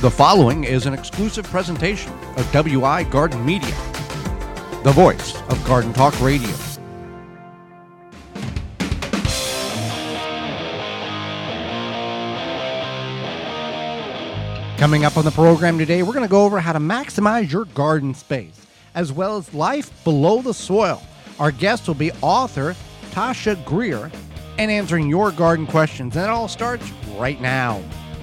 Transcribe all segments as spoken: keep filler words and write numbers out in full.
The following is an exclusive presentation of W I Garden Media, the voice of Garden Talk Radio. Coming up on the program today, we're going to go over how to maximize your garden space, as well as life below the soil. Our guest will be author Tasha Greer, and answering your garden questions. And it all starts right now.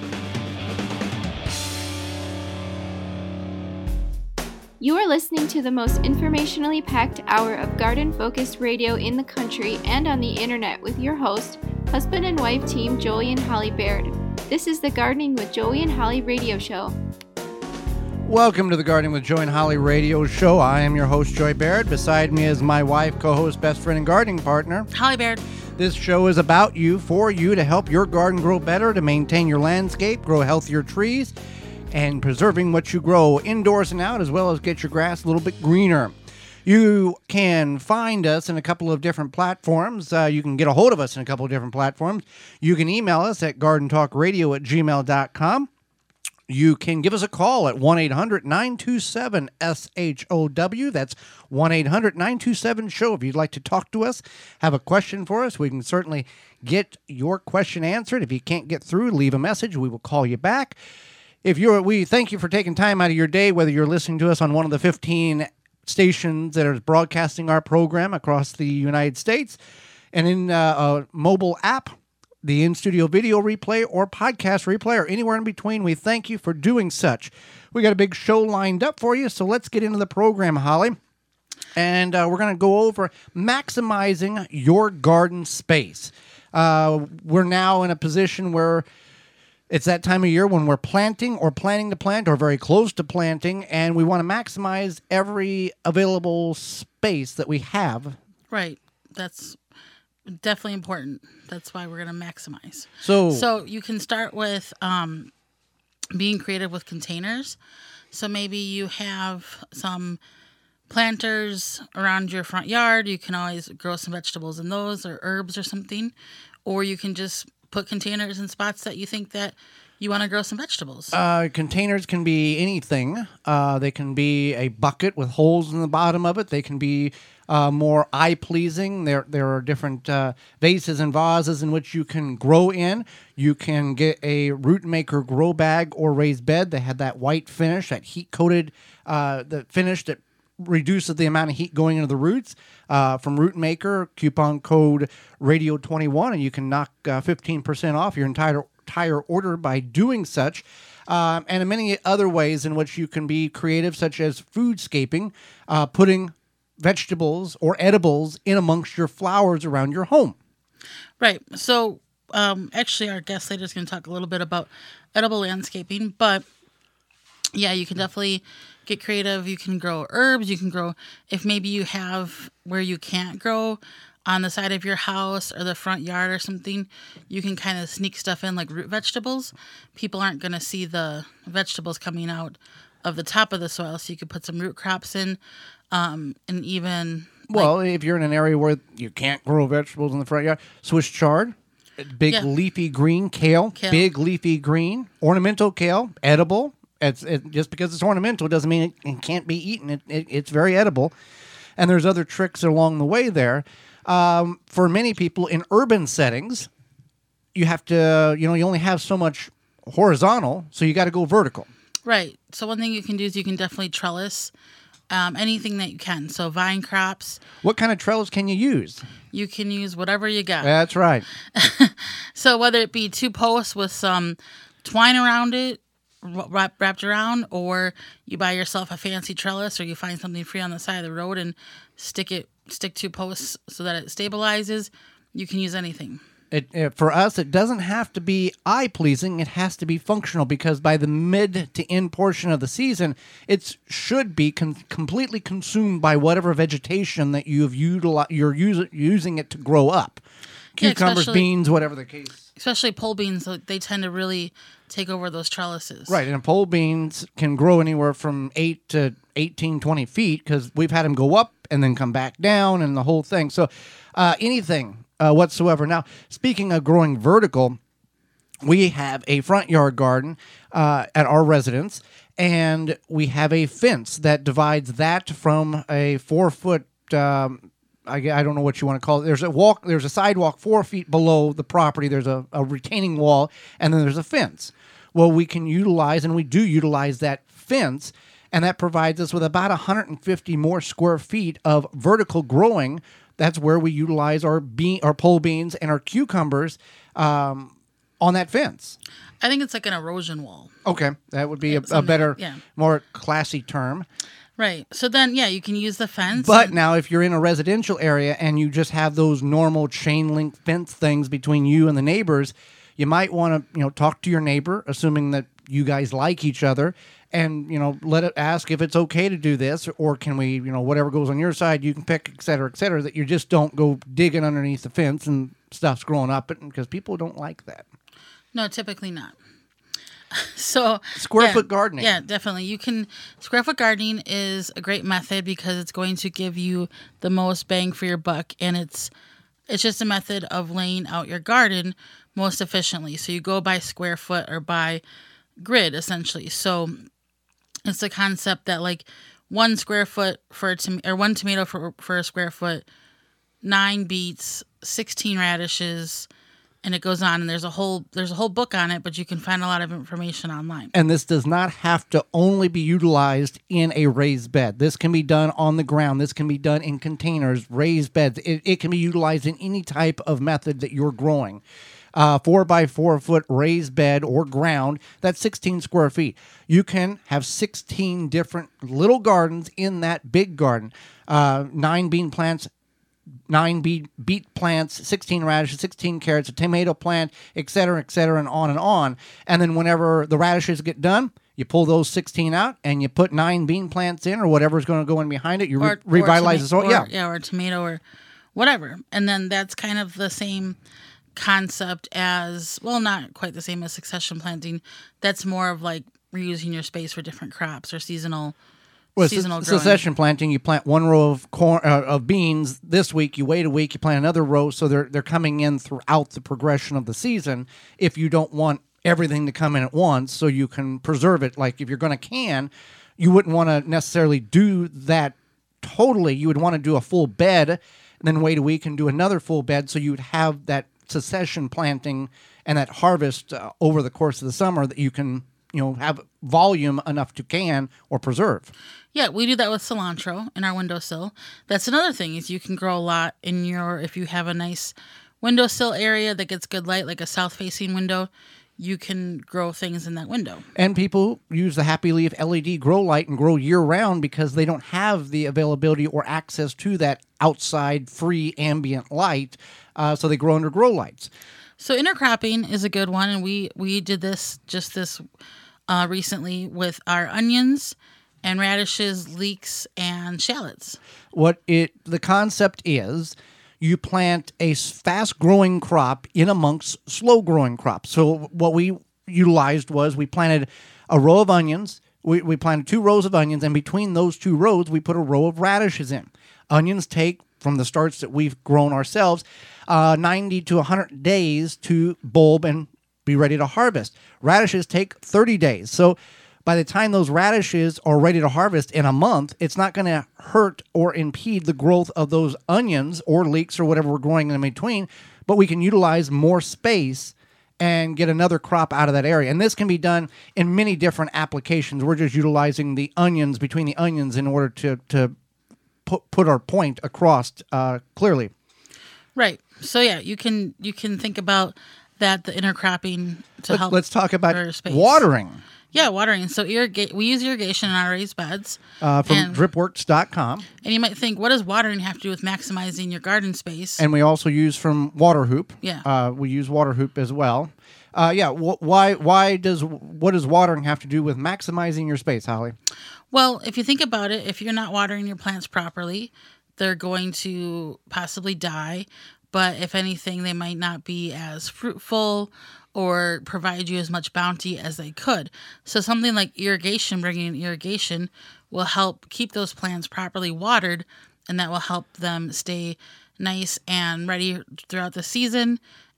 You are listening to the most informationally packed hour of garden-focused radio in the country and on the internet with your host, husband and wife team Joey and Holly Baird. This is the Gardening with Joey and Holly radio show. Welcome to the Gardening with Joey and Holly radio show. I am your host, Joey Baird. Beside me is my wife, co-host, best friend, and gardening partner, Holly Baird. This show is about you, for you, to help your garden grow better, to maintain your landscape, grow healthier trees, and preserving what you grow indoors and out, as well as get your grass a little bit greener. You can find us in a couple of different platforms. Uh, you can get a hold of us in a couple of different platforms. You can email us at garden talk radio at gmail dot com. You can give us a call at one eight hundred nine two seven S H O W. That's one eight hundred nine two seven show. If you'd like to talk to us, have a question for us, we can certainly get your question answered. If you can't get through, leave a message. We will call you back. If you're, we thank you for taking time out of your day, whether you're listening to us on one of the fifteen stations that are broadcasting our program across the United States, and in uh, a mobile app, the in-studio video replay or podcast replay, or anywhere in between. We thank you for doing such. We got a big show lined up for you, so let's get into the program, Holly. And uh, we're going to go over maximizing your garden space. Uh, we're now in a position where it's that time of year when we're planting or planning to plant or very close to planting, and we want to maximize every available space that we have. Right. That's definitely important. That's why we're going to maximize. So, so you can start with um, being creative with containers. So maybe you have some planters around your front yard. You can always grow some vegetables in those, or herbs or something. Or you can just put containers in spots that you think that you want to grow some vegetables. Uh, containers can be anything. Uh, they can be a bucket with holes in the bottom of it. They can be uh, more eye-pleasing. There there are different uh, vases and vases in which you can grow in. You can get a Root Maker grow bag or raised bed. They have that white finish, that heat-coated uh, the finish that reduces the amount of heat going into the roots. Uh, from Root Maker, coupon code radio twenty-one, and you can knock uh, fifteen percent off your entire entire order by doing such. Um, and many other ways in which you can be creative, such as foodscaping, uh, putting vegetables or edibles in amongst your flowers around your home. Right. So um, actually our guest later is going to talk a little bit about edible landscaping, but yeah, you can definitely get creative. You can grow herbs. You can grow, if maybe you have where you can't grow on the side of your house or the front yard or something, you can kind of sneak stuff in like root vegetables. People aren't going to see the vegetables coming out of the top of the soil, so you could put some root crops in, um, and even... Well, like, if you're in an area where you can't grow vegetables in the front yard, Swiss chard, big yeah. leafy green, kale, Kale. big leafy green, ornamental kale, edible. It's it, just because it's ornamental doesn't mean it, it can't be eaten. It, it, it's very edible. And there's other tricks along the way there. Um, for many people in urban settings, you have to, you know, you only have so much horizontal, so you got to go vertical. Right. So one thing you can do is you can definitely trellis um, anything that you can. So vine crops. What kind of trellis can you use? You can use whatever you got. That's right. So whether it be two posts with some twine around it, Wrap, wrapped around, or you buy yourself a fancy trellis, or you find something free on the side of the road and stick it, stick two posts so that it stabilizes. You can use anything. It, it for us, it doesn't have to be eye pleasing. It has to be functional, because by the mid to end portion of the season, it should be con- completely consumed by whatever vegetation that you've utili- you're us- using it to grow up. Cucumbers, yeah, beans, whatever the case. Especially pole beans, they tend to really take over those trellises. Right, and pole beans can grow anywhere from eight to eighteen, twenty feet, because we've had them go up and then come back down and the whole thing. So uh, anything uh, whatsoever. Now, speaking of growing vertical, we have a front yard garden uh, at our residence, and we have a fence that divides that from a four foot. Um, I, I don't know what you want to call it. There's a walk. There's a sidewalk four feet below the property. There's a, a retaining wall, and then there's a fence. Well, we can utilize, and we do utilize that fence, and that provides us with about one hundred fifty more square feet of vertical growing. That's where we utilize our bean, our pole beans, and our cucumbers um, on that fence. I think it's like an erosion wall. Okay, that would be a, a Something- better, yeah. more classy term. Right. So then, yeah, you can use the fence. But and- now, if you're in a residential area and you just have those normal chain link fence things between you and the neighbors, you might want to, you know, talk to your neighbor, assuming that you guys like each other, and, you know, let it ask if it's okay to do this, or can we, you know, whatever goes on your side, you can pick, et cetera, et cetera, that you just don't go digging underneath the fence and stuff's growing up, because people don't like that. No, typically not. So Square yeah, foot gardening. Yeah, definitely. You can square foot gardening is a great method because it's going to give you the most bang for your buck, and it's it's just a method of laying out your garden most efficiently. So you go by square foot or by grid essentially. So it's the concept that like one square foot for a tom- or one tomato for for a square foot, nine beets, sixteen radishes. And it goes on, and there's a whole there's a whole book on it, but you can find a lot of information online. And this does not have to only be utilized in a raised bed. This can be done on the ground. This can be done in containers, raised beds. It, it can be utilized in any type of method that you're growing. Uh, four by four foot raised bed or ground, that's sixteen square feet. You can have sixteen different little gardens in that big garden. Uh, nine bean plants, nine beet, beet plants, sixteen radishes, sixteen carrots, a tomato plant, et cetera, et cetera, and on and on. And then whenever the radishes get done, you pull those sixteen out and you put nine bean plants in or whatever's going to go in behind it. You re- Or- or revitalize toma- the soil. or- Yeah. yeah, or a tomato or whatever. And then that's kind of the same concept as, well, not quite the same as succession planting. That's more of like reusing your space for different crops or seasonal Well, seasonal su- growing. succession planting, you plant one row of corn uh, of beans this week. You wait a week, you plant another row, so they're they're coming in throughout the progression of the season. If you don't want everything to come in at once, so you can preserve it. Like if you're going to can, you wouldn't want to necessarily do that totally. You would want to do a full bed, and then wait a week and do another full bed, so you would have that succession planting and that harvest uh, over the course of the summer that you can, you know, have volume enough to can or preserve. Yeah, we do that with cilantro in our windowsill. That's another thing is you can grow a lot in your, if you have a nice windowsill area that gets good light, like a south-facing window, you can grow things in that window. And people use the Happy Leaf L E D grow light and grow year-round because they don't have the availability or access to that outside free ambient light, uh, so they grow under grow lights. So intercropping is a good one, and we, we did this just this uh, recently with our onions and radishes, leeks, and shallots. What it the concept is, you plant a fast-growing crop in amongst slow-growing crops. So what we utilized was we planted a row of onions. We, we planted two rows of onions, and between those two rows, we put a row of radishes in. Onions take, from the starts that we've grown ourselves, uh, ninety to one hundred days to bulb and be ready to harvest. Radishes take thirty days. So by the time those radishes are ready to harvest in a month, it's not going to hurt or impede the growth of those onions or leeks or whatever we're growing in between, but we can utilize more space and get another crop out of that area. And this can be done in many different applications. We're just utilizing the onions between the onions in order to, to put, put our point across uh, clearly. Right. So yeah, you can you can think about that, the intercropping to Let, help. let's talk about for space. watering. Yeah, watering. So irrigate. We use irrigation in our raised beds. Uh, from And- dripworks dot com. And you might think, what does watering have to do with maximizing your garden space? And we also use from Waterhoop. Yeah. Uh, we use Waterhoop as well. Uh, yeah. Wh- why? Why does what does watering have to do with maximizing your space, Holly? Well, if you think about it, if you're not watering your plants properly, they're going to possibly die. But if anything, they might not be as fruitful or provide you as much bounty as they could. So something like irrigation, bringing in irrigation, will help keep those plants properly watered, and that will help them stay nice and ready throughout the season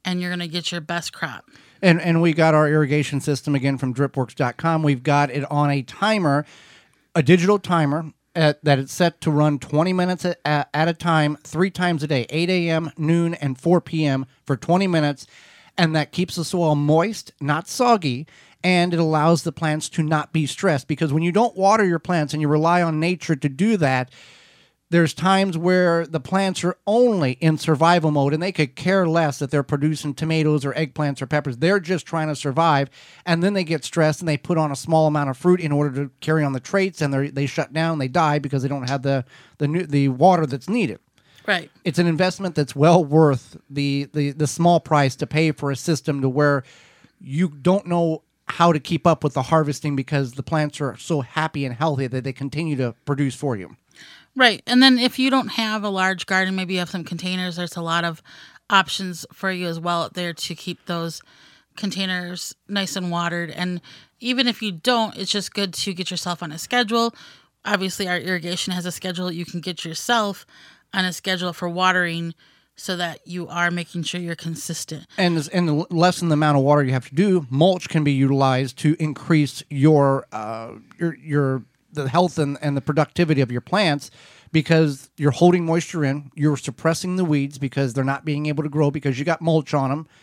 and you're going to get your best crop. And and we got our irrigation system again from dripworks dot com. We've got it on a timer, a digital timer at, that it's set to run twenty minutes at, at a time, three times a day, eight a.m., noon, and four p.m. for twenty minutes. And that keeps the soil moist, not soggy, and it allows the plants to not be stressed. Because when you don't water your plants and you rely on nature to do that, there's times where the plants are only in survival mode and they could care less that they're producing tomatoes or eggplants or peppers. They're just trying to survive. And then they get stressed and they put on a small amount of fruit in order to carry on the traits, and they they shut down, they die because they don't have the the new, the water that's needed. Right. It's an investment that's well worth the, the, the small price to pay for a system to where you don't know how to keep up with the harvesting because the plants are so happy and healthy that they continue to produce for you. Right. And then if you don't have a large garden, maybe you have some containers, there's a lot of options for you as well out there to keep those containers nice and watered. And even if you don't, it's just good to get yourself on a schedule. Obviously, our irrigation has a schedule. You can get yourself on a schedule for watering so that you are making sure you're consistent. And and lessen the amount of water you have to do, mulch can be utilized to increase your uh, your your the health and, and the productivity of your plants, because you're holding moisture in, you're suppressing the weeds because they're not being able to grow because you got mulch on them,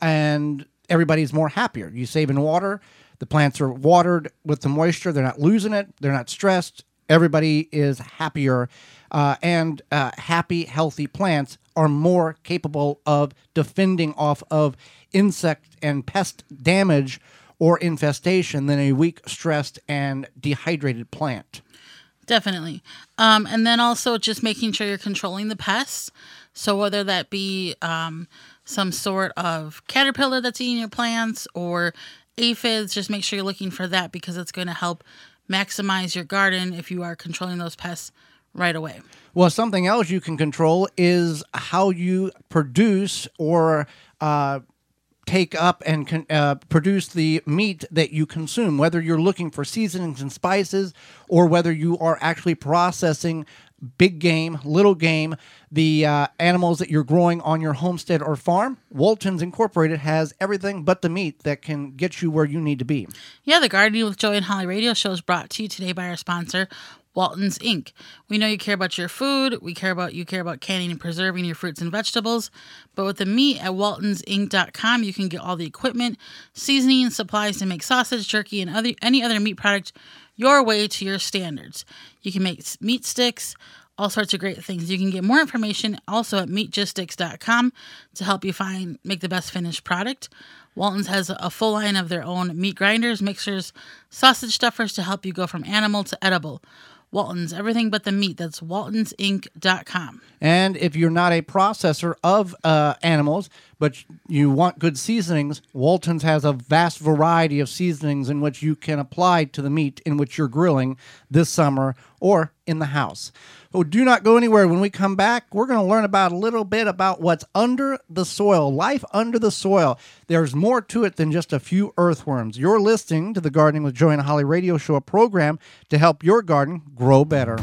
and everybody's more happier. You save in water, the plants are watered with the moisture, they're not losing it, they're not stressed, everybody is happier, uh, and uh, happy, healthy plants are more capable of defending off of insect and pest damage or infestation than a weak, stressed, and dehydrated plant. Definitely. Um, and then also just making sure you're controlling the pests. So whether that be um, some sort of caterpillar that's eating your plants or aphids, just make sure you're looking for that, because it's going to help maximize your garden if you are controlling those pests right away. Well, something else you can control is how you produce or uh, take up and con- uh, produce the meat that you consume, whether you're looking for seasonings and spices or whether you are actually processing big game, little game, the uh, animals that you're growing on your homestead or farm. Walton's Incorporated has everything but the meat that can get you where you need to be. Yeah, the Gardening with Joey and Holly radio show is brought to you today by our sponsor, Walton's Incorporated. We know you care about your food. We care about you care about canning and preserving your fruits and vegetables. But with the meat at waltons inc dot com, you can get all the equipment, seasoning, supplies to make sausage, jerky, and other any other meat product your way to your standards. You can make meat sticks, all sorts of great things. You can get more information also at meatgistics dot com to help you find make the best finished product. Walton's has a full line of their own meat grinders, mixers, sausage stuffers to help you go from animal to edible. Walton's, everything but the meat. That's waltons inc dot com. And if you're not a processor of uh, animals, but you want good seasonings, Walton's has a vast variety of seasonings in which you can apply to the meat in which you're grilling this summer or in the house. So do not go anywhere. When we come back, we're going to learn about a little bit about what's under the soil, life under the soil. There's more to it than just a few earthworms. You're listening to the Gardening with Joey and Holly radio show, a program to help your garden grow better.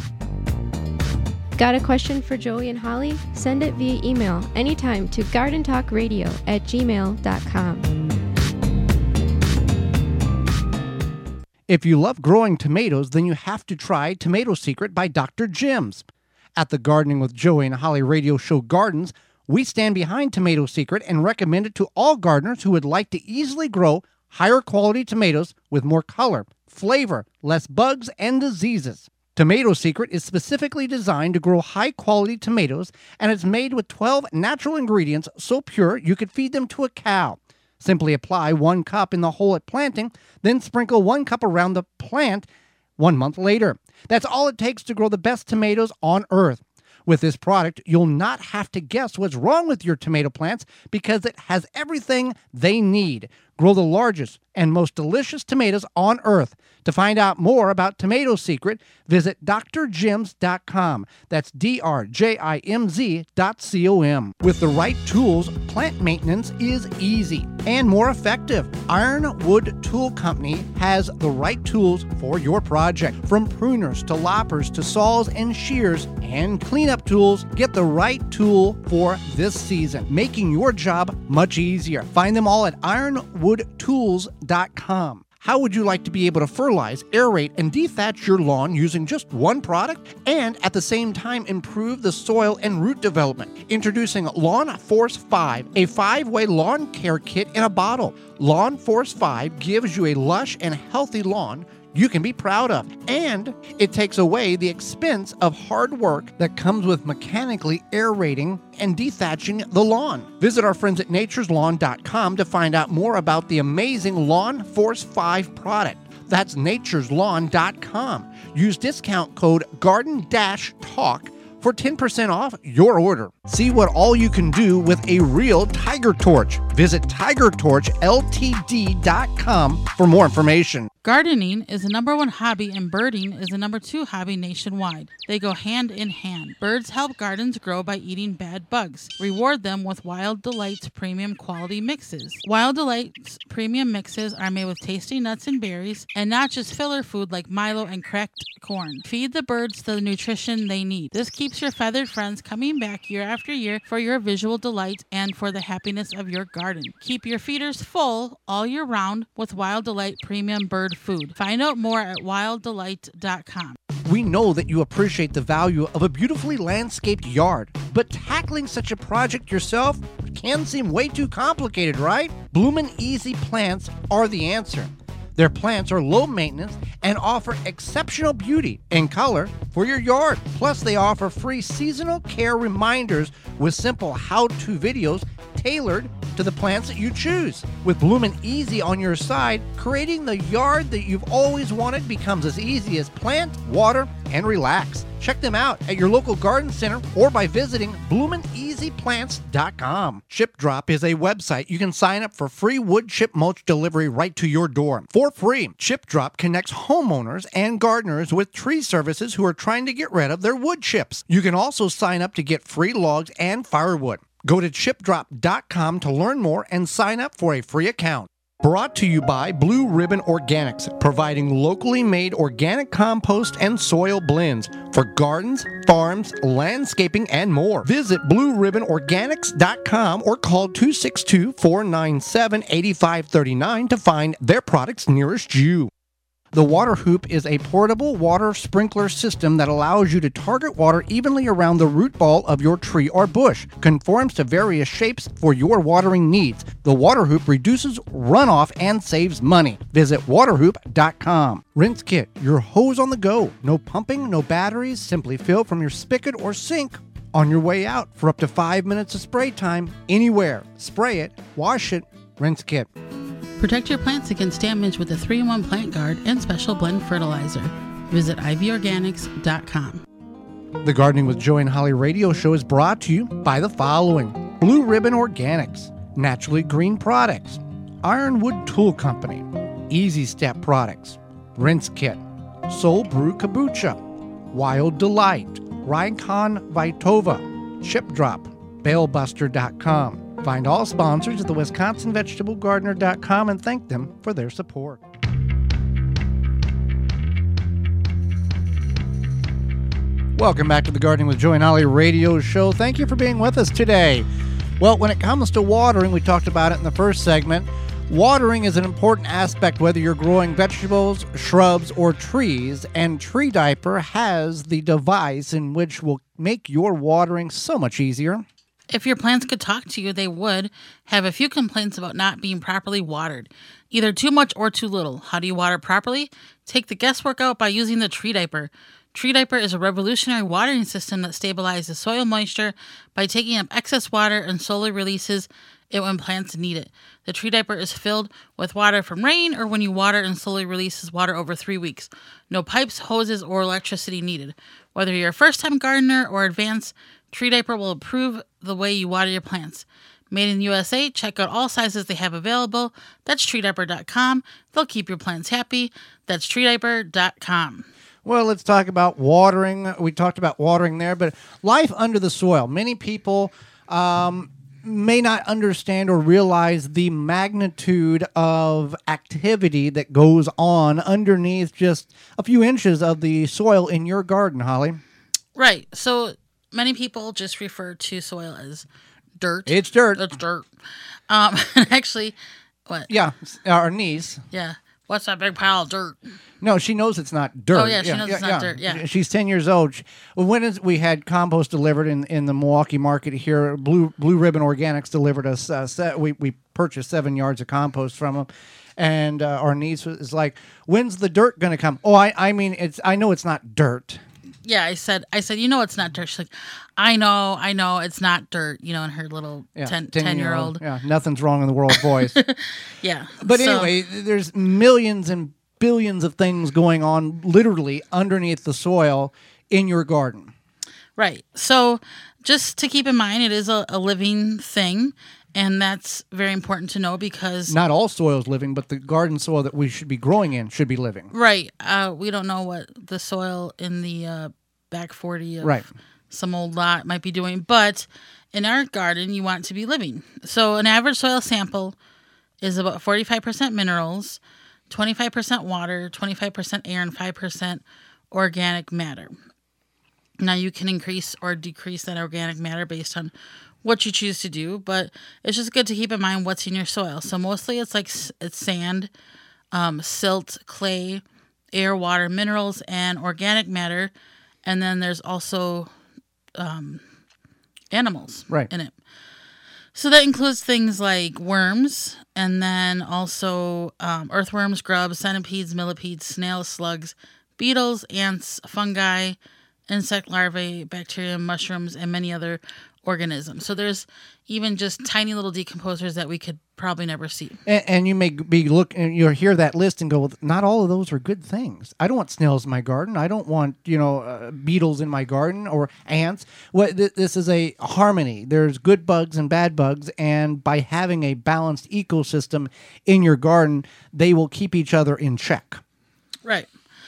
Got a question for Joey and Holly? Send it via email anytime to garden talk radio at gmail dot com. If you love growing tomatoes, then you have to try Tomato Secret by Doctor Jim's. At the Gardening with Joey and Holly radio show Gardens, we stand behind Tomato Secret and recommend it to all gardeners who would like to easily grow higher quality tomatoes with more color, flavor, less bugs, and diseases. Tomato Secret is specifically designed to grow high-quality tomatoes, and it's made with twelve natural ingredients so pure you could feed them to a cow. Simply apply one cup in the hole at planting, then sprinkle one cup around the plant one month later. That's all it takes to grow the best tomatoes on earth. With this product, you'll not have to guess what's wrong with your tomato plants because it has everything they need. Grow the largest and most delicious tomatoes on earth. To find out more about Tomato Secret, visit d r jims dot com. That's D R J I M Z dot C O M. With the right tools, plant maintenance is easy and more effective. Ironwood Tool Company has the right tools for your project. From pruners to loppers to saws and shears and cleanup tools, get the right tool for this season, making your job much easier. Find them all at ironwood tools dot com. How would you like to be able to fertilize, aerate, and dethatch your lawn using just one product and at the same time improve the soil and root development? Introducing Lawn Force five, a five-way lawn care kit in a bottle. Lawn Force five gives you a lush and healthy lawn you can be proud of, and it takes away the expense of hard work that comes with mechanically aerating and dethatching the lawn. Visit our friends at natures lawn dot com to find out more about the amazing Lawn Force five product. That's natures lawn dot com. Use discount code garden talk for ten percent off your order. See what all you can do with a real Tiger Torch. Visit tiger torch l t d dot com for more information. Gardening is the number one hobby and birding is the number two hobby nationwide. They go hand in hand. Birds help gardens grow by eating bad bugs. Reward them with Wild Delights premium quality mixes. Wild Delights premium mixes are made with tasty nuts and berries and not just filler food like Milo and cracked corn. Feed the birds the nutrition they need. This keeps your feathered friends coming back year after year for your visual delight and for the happiness of your garden. Keep your feeders full all year round with Wild Delight premium bird food. Find out more at wild delight dot com. We know that you appreciate the value of a beautifully landscaped yard, but tackling such a project yourself can seem way too complicated, right? Bloomin' Easy Plants are the answer. Their plants are low maintenance and offer exceptional beauty and color for your yard. Plus, they offer free seasonal care reminders with simple how-to videos tailored to the plants that you choose. With Bloomin' Easy on your side, creating the yard that you've always wanted becomes as easy as plant, water, and relax. Check them out at your local garden center or by visiting bloomin easy plants dot com. Chip Drop is a website you can sign up for free wood chip mulch delivery right to your door. For free, Chip Drop connects homeowners and gardeners with tree services who are trying to get rid of their wood chips. You can also sign up to get free logs and firewood. Go to chip drop dot com to learn more and sign up for a free account. Brought to you by Blue Ribbon Organics, providing locally made organic compost and soil blends for gardens, farms, landscaping, and more. Visit blue ribbon organics dot com or call two six two, four nine seven, eight five three nine to find their products nearest you. The Water Hoop is a portable water sprinkler system that allows you to target water evenly around the root ball of your tree or bush. Conforms to various shapes for your watering needs. The Water Hoop reduces runoff and saves money. Visit water hoop dot com. Rinse Kit, your hose on the go. No pumping, no batteries. Simply fill from your spigot or sink on your way out for up to five minutes of spray time anywhere. Spray it, wash it, Rinse Kit. Protect your plants against damage with the three in one Plant Guard and Special Blend Fertilizer. Visit ivy organics dot com. The Gardening with Joey and Holly radio show is brought to you by the following: Blue Ribbon Organics, Naturally Green Products, Ironwood Tool Company, Easy Step Products, Rinse Kit, Soul Brew Kombucha, Wild Delight, Rikon Vitova, Chip Drop, bale buster dot com. Find all sponsors at the wisconsin vegetable gardener dot com and thank them for their support. Welcome back to the Gardening with Joey and Holly radio show. Thank you for being with us today. Well, when it comes to watering, we talked about it in the first segment. Watering is an important aspect whether you're growing vegetables, shrubs, or trees, and Tree Diaper has the device in which will make your watering so much easier. If your plants could talk to you, they would have a few complaints about not being properly watered, either too much or too little. How do you water properly? Take the guesswork out by using the Tree Diaper. Tree Diaper is a revolutionary watering system that stabilizes soil moisture by taking up excess water and slowly releases it when plants need it. The Tree Diaper is filled with water from rain or when you water and slowly releases water over three weeks. No pipes, hoses, or electricity needed. Whether you're a first-time gardener or advanced, Tree Diaper will improve the way you water your plants. Made in the U S A. Check out all sizes they have available. That's tree diaper dot com. They'll keep your plants happy. That's tree diaper dot com. Well, let's talk about watering. We talked about watering there, but life under the soil. Many people um, may not understand or realize the magnitude of activity that goes on underneath just a few inches of the soil in your garden, Holly. Right. So many people just refer to soil as dirt. It's dirt. It's dirt. Um, and actually, what? Yeah, our niece. Yeah. What's that big pile of dirt? No, she knows it's not dirt. Oh, yeah, she knows it's not dirt, yeah. She's ten years old. She, when is, we had compost delivered in, in the Milwaukee market here, Blue Blue Ribbon Organics delivered us, uh, se- we, we purchased seven yards of compost from them. And uh, our niece was like, when's the dirt going to come? Oh, I, I mean, it's I know it's not dirt. Yeah, I said, I said, you know, it's not dirt. She's like, I know, I know, it's not dirt. You know, in her little Yeah, ten, ten-year-old. Yeah, nothing's wrong in the world voice. Yeah. But so, anyway, there's millions and billions of things going on literally underneath the soil in your garden. Right. So just to keep in mind, it is a, a living thing. And that's very important to know because... Not all soil is living, but the garden soil that we should be growing in should be living. Right. Uh, we don't know what the soil in the uh, back forty of right. some old lot might be doing. But in our garden, you want it to be living. So an average soil sample is about forty-five percent minerals, twenty-five percent water, twenty-five percent air, and five percent organic matter. Now, you can increase or decrease that organic matter based on what you choose to do, but it's just good to keep in mind what's in your soil. So mostly it's like it's sand, um, silt, clay, air, water, minerals, and organic matter. And then there's also um, animals right. in it. So that includes things like worms, and then also um, earthworms, grubs, centipedes, millipedes, snails, slugs, beetles, ants, fungi, insect larvae, bacteria, mushrooms, and many other organisms. So there's even just tiny little decomposers that we could probably never see. And, and you may be looking, you'll hear that list and go, well, not all of those are good things. I don't want snails in my garden. I don't want, you know, uh, beetles in my garden or ants. What th- this is a harmony. There's good bugs and bad bugs, and by having a balanced ecosystem in your garden, they will keep each other in check. Right.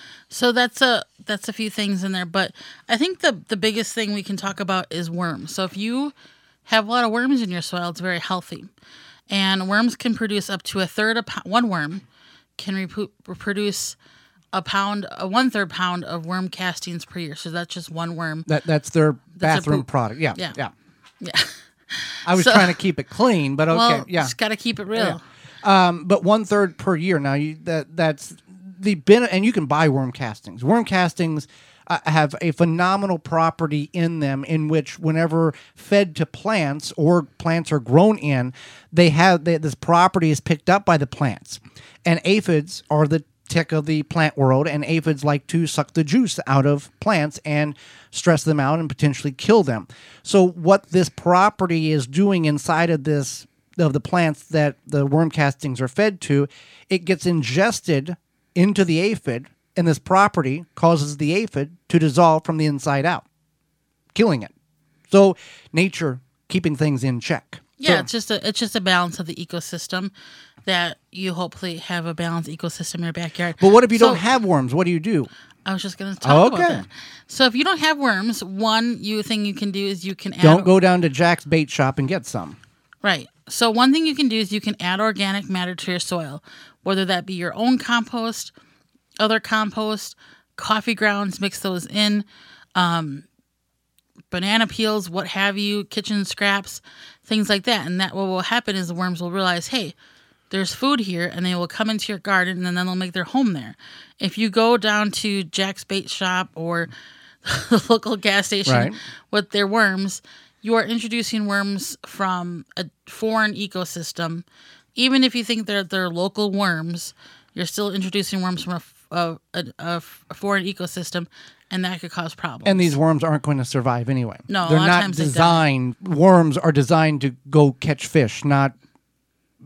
So that's a that's a few things in there, but I think the the biggest thing we can talk about is worms. So if you have a lot of worms in your soil, it's very healthy, and worms can produce up to a third of one worm can repu- reproduce a pound, a one third pound of worm castings per year. So that's just one worm. That that's their That's their bathroom poop. product. Yeah, Yeah. yeah. Yeah. I was So- trying to keep it clean, but okay, Well, yeah. just got to keep it real. Um, but one third per year. Now you that that's the ben- and you can buy worm castings. Worm castings uh, have a phenomenal property in them, in which whenever fed to plants or plants are grown in, they have they, this property is picked up by the plants. And aphids are the tick of the plant world, and aphids like to suck the juice out of plants and stress them out and potentially kill them. So what this property is doing inside of this of the plants that the worm castings are fed to, it gets ingested into the aphid, and this property causes the aphid to dissolve from the inside out, killing it. So nature keeping things in check. Yeah, So- it's just a it's just a balance of the ecosystem that you hopefully have a balanced ecosystem in your backyard. but what if you So- don't have worms? What do you do? I was just going to talk Oh, about okay. that. So if you don't have worms, one you thing you can do is you can add Don't go down to Jack's bait shop and get some. Right. So one thing you can do is you can add organic matter to your soil, whether that be your own compost, other compost, coffee grounds, mix those in, um, banana peels, what have you, kitchen scraps, things like that. And that what will happen is the worms will realize, hey, there's food here, and they will come into your garden, and then they'll make their home there. If you go down to Jack's Bait Shop or the local gas station Right. with their worms, you are introducing worms from a foreign ecosystem. Even if you think they're they're local worms, you're still introducing worms from a, a, a, a foreign ecosystem, and that could cause problems. And these worms aren't going to survive anyway. No, a they're lot of not times they die. designed. Worms are designed to go catch fish, not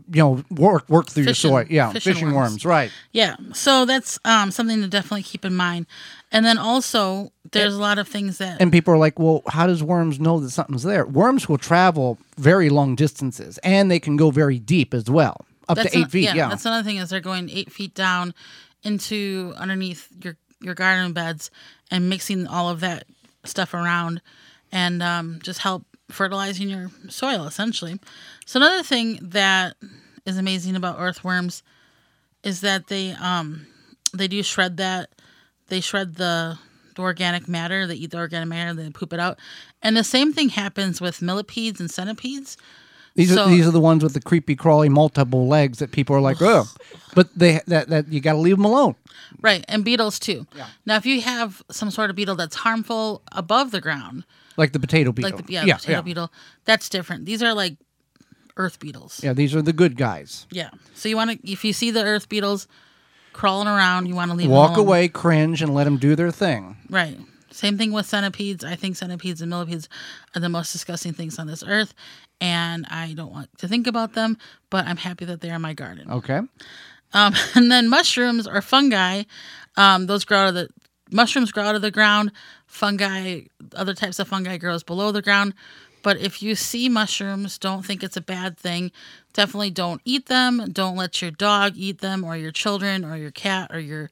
you know, work work through Fishing- your soil. Yeah, fishing fishing, worms. worms. Right. Yeah, so that's um, something to definitely keep in mind. And then also, there's a lot of things that And people are like, well, how does worms know that something's there? Worms will travel very long distances, and they can go very deep as well, up that's to eight an- feet. Yeah, Yeah. that's another thing is they're going eight feet down into underneath your your garden beds and mixing all of that stuff around, and um, just help fertilizing your soil essentially. So another thing that is amazing about earthworms is that they um they do shred that they shred the, the organic matter. They eat the organic matter, they poop it out, and the same thing happens with millipedes and centipedes. These So- are these are the ones with the creepy, crawly, multiple legs that people are like, oh, but they that that you got to leave them alone. Right, and beetles too. Yeah. Now, if you have some sort of beetle that's harmful above the ground, Like the potato beetle. like the, yeah, yeah, the potato yeah. beetle, that's different. These are like earth beetles. Yeah, these are the good guys. Yeah. So you want to, if you see the earth beetles crawling around, you want to leave Walk them alone. away, cringe, and let them do their thing. Right. Same thing with centipedes. I think centipedes and millipedes are the most disgusting things on this earth, and I don't want to think about them, but I'm happy that they're in my garden. Okay. Um, and then mushrooms or fungi, um, those grow out of the mushrooms grow out of the ground. Fungi, other types of fungi grows below the ground. But if you see mushrooms, don't think it's a bad thing. Definitely don't eat them. Don't let your dog eat them, or your children, or your cat, or your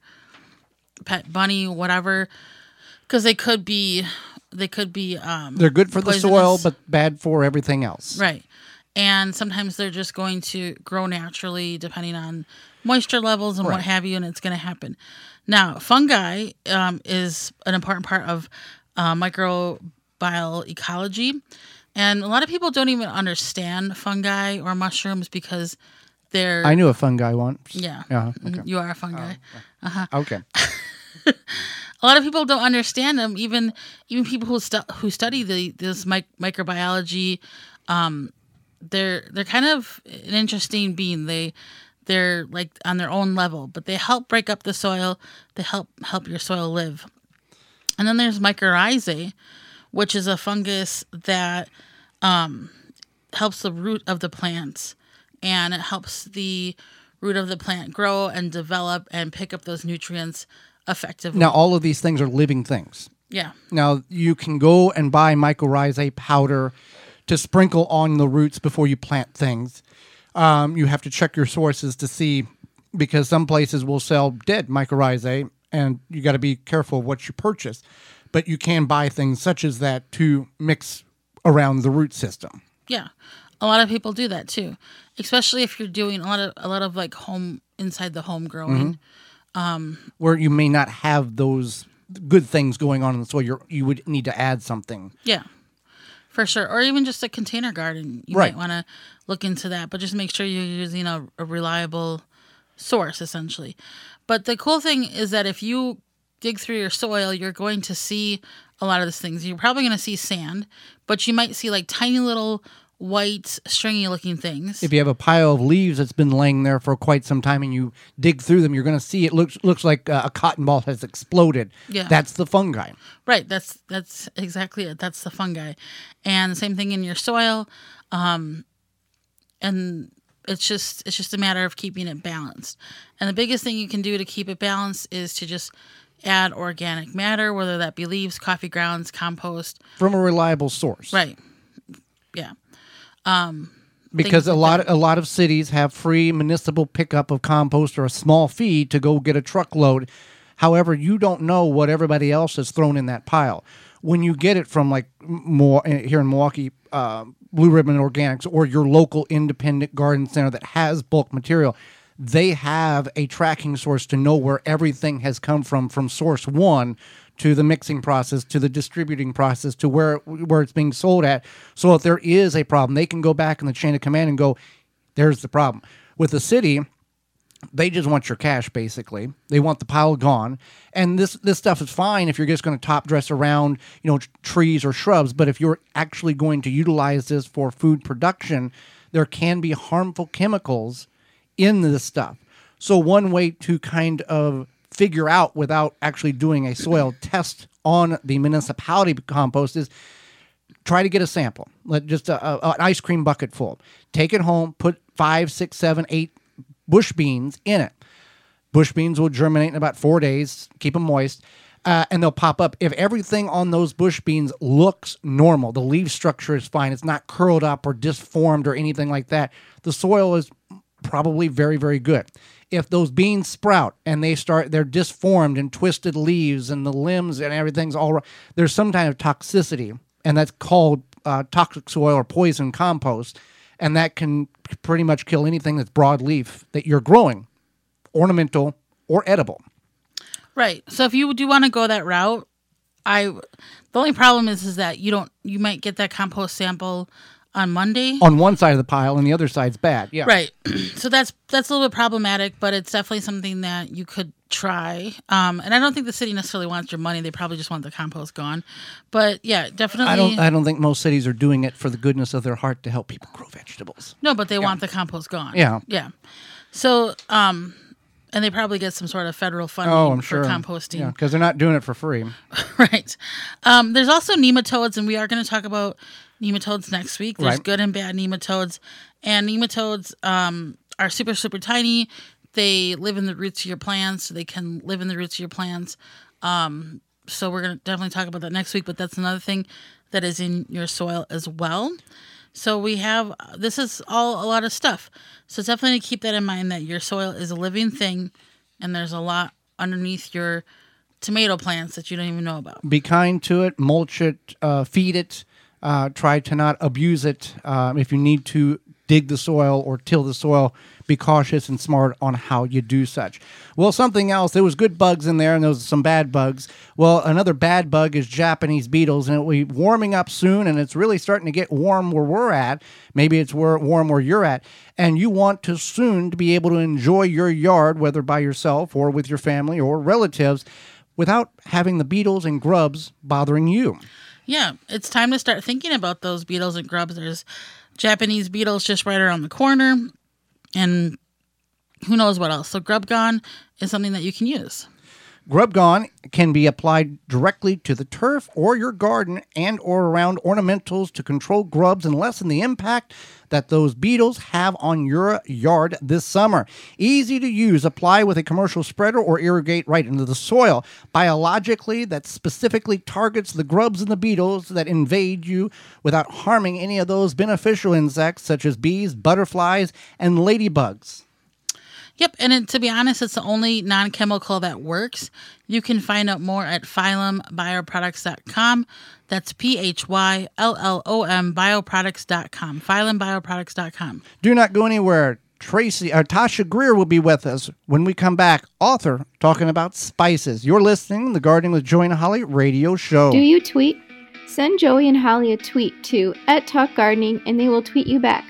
pet bunny, whatever, because they could be, they could be. Um, They're good for the soil, poisonous. but bad for everything else. Right. And sometimes they're just going to grow naturally depending on moisture levels and what Right. have you, and it's going to happen. Now, fungi um, is an important part of uh, microbial ecology. And a lot of people don't even understand fungi or mushrooms because they're... I knew a fungi once. Yeah. Yeah. Mhm. Okay. You are a fungi. Okay. A lot of people don't understand them. Even even people who stu- who study the this mic- microbiology, um, they're they're kind of an interesting being. They they're like on their own level, but they help break up the soil. They help help your soil live. And then there's mycorrhizae, which is a fungus that um, helps the root of the plants, and it helps the root of the plant grow and develop and pick up those nutrients effectively. Now, all of these things are living things. Yeah. Now, you can go and buy mycorrhizae powder to sprinkle on the roots before you plant things. Um, you have to check your sources to see, because some places will sell dead mycorrhizae, and you got to be careful of what you purchase. But you can buy things such as that to mix around the root system. Yeah. A lot of people do that too, especially if you're doing a lot of a lot of like home inside the home growing. Where you may not have those good things going on in the soil, you're, you would need to add something. Yeah, for sure. Or even just a container garden. You Right. might want to look into that, but just make sure you're using a, a reliable source, essentially. But the cool thing is that if you dig through your soil, you're going to see a lot of these things. You're probably going to see sand, but you might see like tiny little white, stringy looking things. If you have a pile of leaves that's been laying there for quite some time and you dig through them, you're going to see it looks looks like uh, a cotton ball has exploded. Yeah. That's the fungi. Right. That's that's exactly it. That's the fungi, and the same thing in your soil, um, and it's just it's just a matter of keeping it balanced. And the biggest thing you can do to keep it balanced is to just add organic matter, whether that be leaves, coffee grounds, compost. From a reliable source. Right. Yeah. Because Things a like lot that. a lot of cities have free municipal pickup of compost or a small fee to go get a truckload. However, you don't know what everybody else has thrown in that pile. When you get it from like more here in Milwaukee, uh, Blue Ribbon Organics, or your local independent garden center that has bulk material, they have a tracking source to know where everything has come from, from source one to the mixing process, to the distributing process, to where where it's being sold at. So if there is a problem, they can go back in the chain of command and go, there's the problem. With the city, they just want your cash, basically. They want the pile gone. And this this stuff is fine if you're just going to top dress around, you know, t- trees or shrubs. But if you're actually going to utilize this for food production, there can be harmful chemicals in this stuff. So one way to kind of figure out without actually doing a soil test on the municipality compost is try to get a sample. Let just a, a, an ice cream bucket full. Take it home. Put five, six, seven, eight bush beans in it. Bush beans will germinate in about four days. Keep them moist. Uh, and they'll pop up. If everything on those bush beans looks normal, the leaf structure is fine, it's not curled up or disformed or anything like that, the soil is probably very, very good. If those beans sprout and they start, they're disformed and twisted leaves and the limbs and everything's all right, there's some kind of toxicity, and that's called uh, toxic soil or poison compost, and that can pretty much kill anything that's broadleaf that you're growing, ornamental or edible. Right. So if you do want to go that route, I the only problem is is that you don't you might get that compost sample on Monday. On one side of the pile and the other side's bad. Yeah. Right. So that's that's a little bit problematic, but it's definitely something that you could try. Um, and I don't think the city necessarily wants your money. They probably just want the compost gone. But yeah, definitely. I don't I don't think most cities are doing it for the goodness of their heart to help people grow vegetables. No, but they yeah. want the compost gone. Yeah. Yeah. So um and they probably get some sort of federal funding oh, I'm for sure. composting. Yeah, because they're not doing it for free. Right. Um, there's also nematodes, and we are going to talk about nematodes next week. There's right. good and bad nematodes. And nematodes um, are super, super tiny. They live in the roots of your plants. So they can live in the roots of your plants. Um, so we're going to definitely talk about that next week. But that's another thing that is in your soil as well. So we have, this is all a lot of stuff. So definitely keep that in mind, that your soil is a living thing and there's a lot underneath your tomato plants that you don't even know about. Be kind to it, mulch it, uh, feed it, uh, try to not abuse it. Um, if you need to dig the soil or till the soil, be cautious and smart on how you do such. Well, something else, there was good bugs in there and there was some bad bugs. Well, another bad bug is Japanese beetles, and it will be warming up soon, and it's really starting to get warm where we're at. Maybe it's where, warm where you're at, and you want to soon to be able to enjoy your yard, whether by yourself or with your family or relatives, without having the beetles and grubs bothering you. Yeah, it's time to start thinking about those beetles and grubs. There's Japanese beetles just right around the corner, and who knows what else. So Grub Gone is something that you can use. Grub Gone can be applied directly to the turf or your garden and or around ornamentals to control grubs and lessen the impact that those beetles have on your yard this summer. Easy to use. Apply with a commercial spreader or irrigate right into the soil. Biologically, that specifically targets the grubs and the beetles that invade you without harming any of those beneficial insects such as bees, butterflies, and ladybugs. Yep, and it, to be honest, it's the only non-chemical that works. You can find out more at phylum bioproducts dot com. That's P H Y L L O M bioproducts dot com. phylum bioproducts dot com. Do not go anywhere. Tracy, uh, Tasha Greer will be with us when we come back. Author talking about spices. You're listening to the Gardening with Joey and Holly radio show. Do you tweet? Send Joey and Holly a tweet to at Talk Gardening, and they will tweet you back.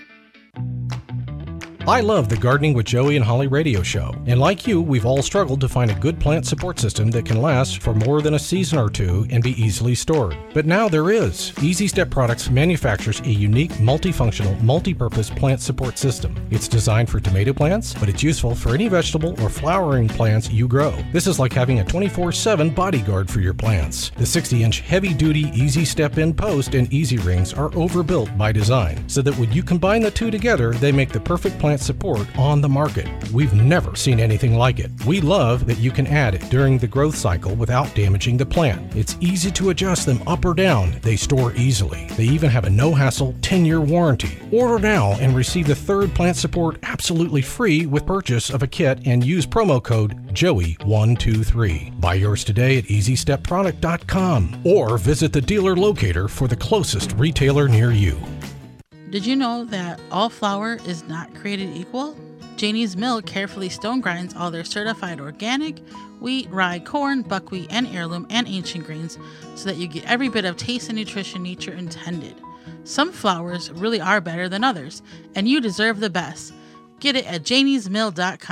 I love the Gardening with Joey and Holly radio show, and like you, we've all struggled to find a good plant support system that can last for more than a season or two and be easily stored. But now there is. Easy Step Products manufactures a unique, multifunctional, multi-purpose plant support system. It's designed for tomato plants, but it's useful for any vegetable or flowering plants you grow. This is like having a twenty-four seven bodyguard for your plants. The sixty inch heavy-duty Easy Step In post and easy rings are overbuilt by design, so that when you combine the two together, they make the perfect plant support on the market. We've never seen anything like it. We love that you can add it during the growth cycle without damaging the plant. It's easy to adjust them up or down. They store easily. They even have a no-hassle ten year warranty. Order now and receive the third plant support absolutely free with purchase of a kit, and use promo code Joey one two three. Buy yours today at easy step product dot com or visit the dealer locator for the closest retailer near you. Did you know that all flour is not created equal? Janie's Mill carefully stone grinds all their certified organic wheat, rye, corn, buckwheat, and heirloom and ancient grains so that you get every bit of taste and nutrition nature intended. Some flours really are better than others, and you deserve the best. Get it at janies mill dot com.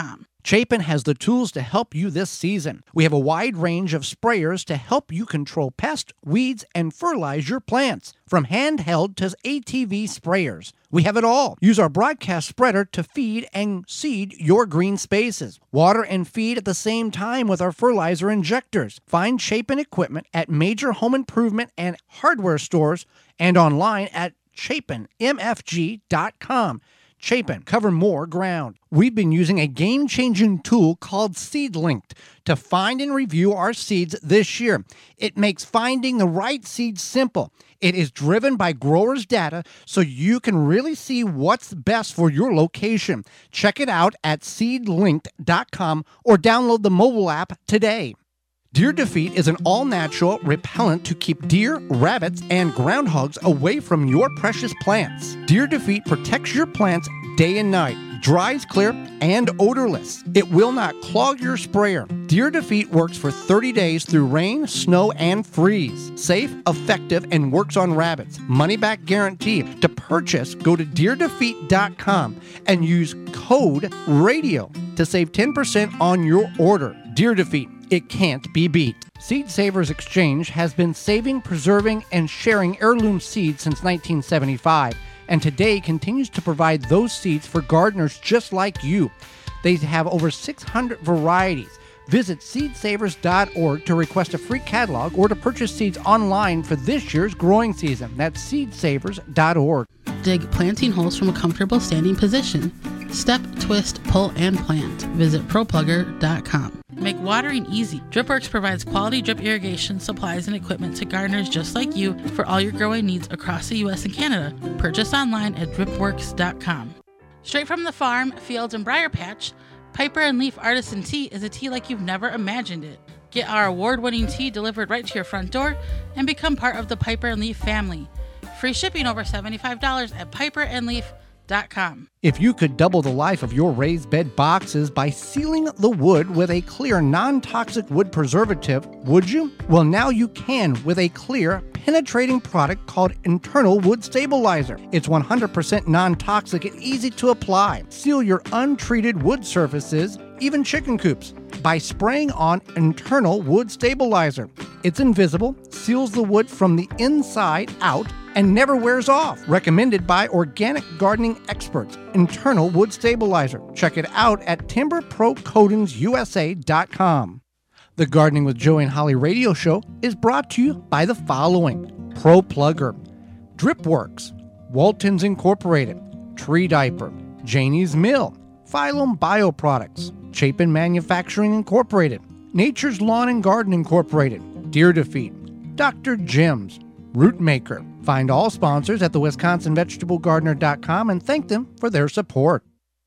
Chapin has the tools to help you this season. We have a wide range of sprayers to help you control pests, weeds, and fertilize your plants. From handheld to A T V sprayers, we have it all. Use our broadcast spreader to feed and seed your green spaces. Water and feed at the same time with our fertilizer injectors. Find Chapin equipment at major home improvement and hardware stores and online at chapin m f g dot com. Chapin, cover more ground. We've been using a game-changing tool called SeedLinked to find and review our seeds this year. It makes finding the right seeds simple. It is driven by growers' data, so you can really see what's best for your location. Check it out at seed linked dot com or download the mobile app today. Deer Defeat is an all-natural repellent to keep deer, rabbits, and groundhogs away from your precious plants. Deer Defeat protects your plants day and night, dries clear, and odorless. It will not clog your sprayer. Deer Defeat works for thirty days through rain, snow, and freeze. Safe, effective, and works on rabbits. Money-back guarantee. To purchase, go to deer defeat dot com and use code RADIO to save ten percent on your order. Deer Defeat. It can't be beat. Seed Savers Exchange has been saving, preserving, and sharing heirloom seeds since nineteen seventy-five, and today continues to provide those seeds for gardeners just like you. They have over six hundred varieties. Visit seed savers dot org to request a free catalog or to purchase seeds online for this year's growing season. That's seed savers dot org. Dig planting holes from a comfortable standing position. Step, twist, pull, and plant. Visit pro plugger dot com. Make watering easy. DripWorks provides quality drip irrigation supplies and equipment to gardeners just like you for all your growing needs across the U S and Canada. Purchase online at drip works dot com. Straight from the farm, fields, and briar patch, Piper and Leaf Artisan Tea is a tea like you've never imagined it. Get our award-winning tea delivered right to your front door and become part of the Piper and Leaf family. Free shipping over seventy-five dollars at piper and leaf dot com. If you could double the life of your raised bed boxes by sealing the wood with a clear, non-toxic wood preservative, would you? Well, now you can with a clear, penetrating product called Internal Wood Stabilizer. It's one hundred percent non-toxic and easy to apply. Seal your untreated wood surfaces, even chicken coops, by spraying on Internal Wood Stabilizer. It's invisible, seals the wood from the inside out, and never wears off. Recommended by organic gardening experts. Internal Wood Stabilizer. Check it out at timber pro coatings u s a dot com. The Gardening with Joey and Holly radio show is brought to you by the following: Pro Plugger, DripWorks, Waltons Incorporated, Tree Diaper, Janie's Mill, Phylum Bioproducts, Chapin Manufacturing Incorporated, Nature's Lawn and Garden Incorporated, Deer Defeat, Doctor Jim's, Rootmaker. Find all sponsors at the wisconsin vegetable gardener dot com and thank them for their support.